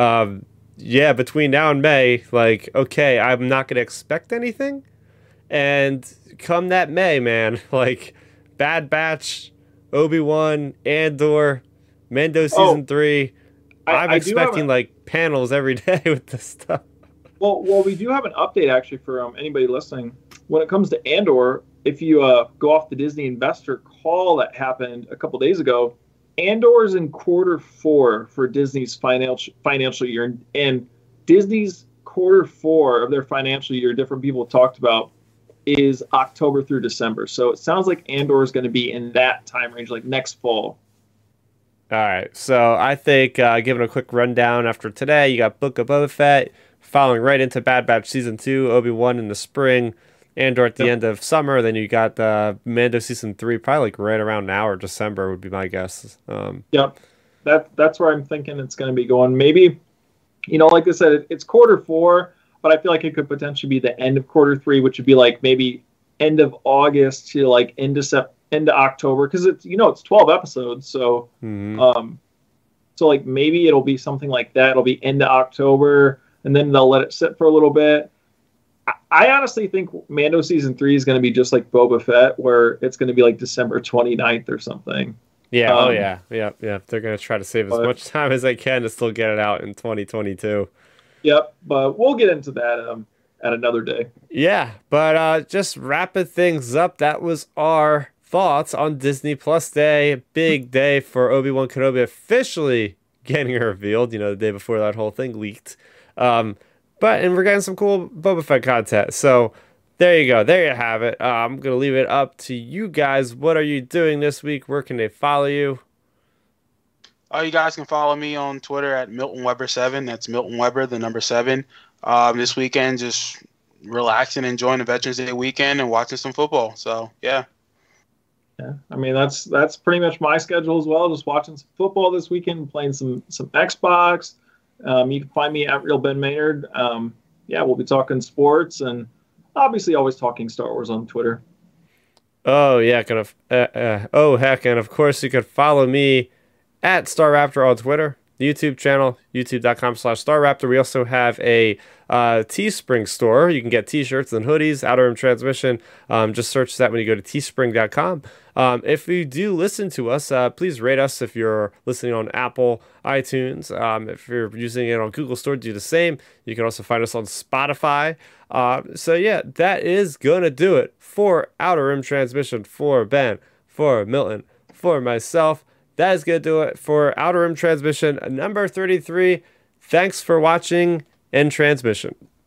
between now and May, like, okay, I'm not going to expect anything. And come that May, man, like, Bad Batch, Obi-Wan, Andor, Mando Season 3, I'm expecting, like, panels every day with this stuff. Well, we do have an update, actually, for anybody listening. When it comes to Andor, if you go off the Disney investor call that happened a couple days ago, Andor is in Q4 for Disney's financial year. And Disney's Q4 of their financial year, different people have talked about, is October through December. So it sounds like Andor is going to be in that time range, like next fall. All right. So I think, giving a quick rundown after today, you got Book of Boba Fett, following right into Bad Batch Season 2, Obi-Wan in the spring, Andor at the end of summer. Then you got Mando Season 3, probably like right around now, or December would be my guess. Yep. That's where I'm thinking it's going to be going. Maybe, like I said, it's Q4, but I feel like it could potentially be the end of Q3, which would be like maybe end of August to like into October, because it's it's 12 episodes. So, so like maybe it'll be something like that. It'll be into October, and then they'll let it sit for a little bit. I honestly think Mando Season 3 is going to be just like Boba Fett, where it's going to be like December 29th or something. Yeah, yeah. They're going to try to save as much time as they can to still get it out in 2022. Yep, but we'll get into that at another day. Yeah, but just wrapping things up, that was our thoughts on Disney Plus Day. Big day for Obi-Wan Kenobi officially getting revealed, the day before that whole thing leaked. And we're getting some cool Boba Fett content. So there you go. There you have it. I'm going to leave it up to you guys. What are you doing this week? Where can they follow you? You guys can follow me on Twitter at Milton Weber7. That's Milton Weber, the number 7. This weekend, just relaxing, enjoying the Veterans Day weekend, and watching some football. So, yeah. Yeah, I mean that's pretty much my schedule as well. Just watching some football this weekend, playing some Xbox. You can find me at Real Ben Maynard. Yeah, we'll be talking sports and obviously always talking Star Wars on Twitter. Oh yeah, oh heck, and of course you could follow me at Star Raptor on Twitter, YouTube channel, youtube.com/Star Raptor. We also have a Teespring store. You can get t-shirts and hoodies, Outer Rim Transmission. Just search that when you go to teespring.com. If you do listen to us, please rate us if you're listening on Apple, iTunes. If you're using it on Google Store, do the same. You can also find us on Spotify. So yeah, that is going to do it for Outer Rim Transmission, for Ben, for Milton, for myself. That is going to do it for Outer Rim Transmission number 33. Thanks for watching in transmission.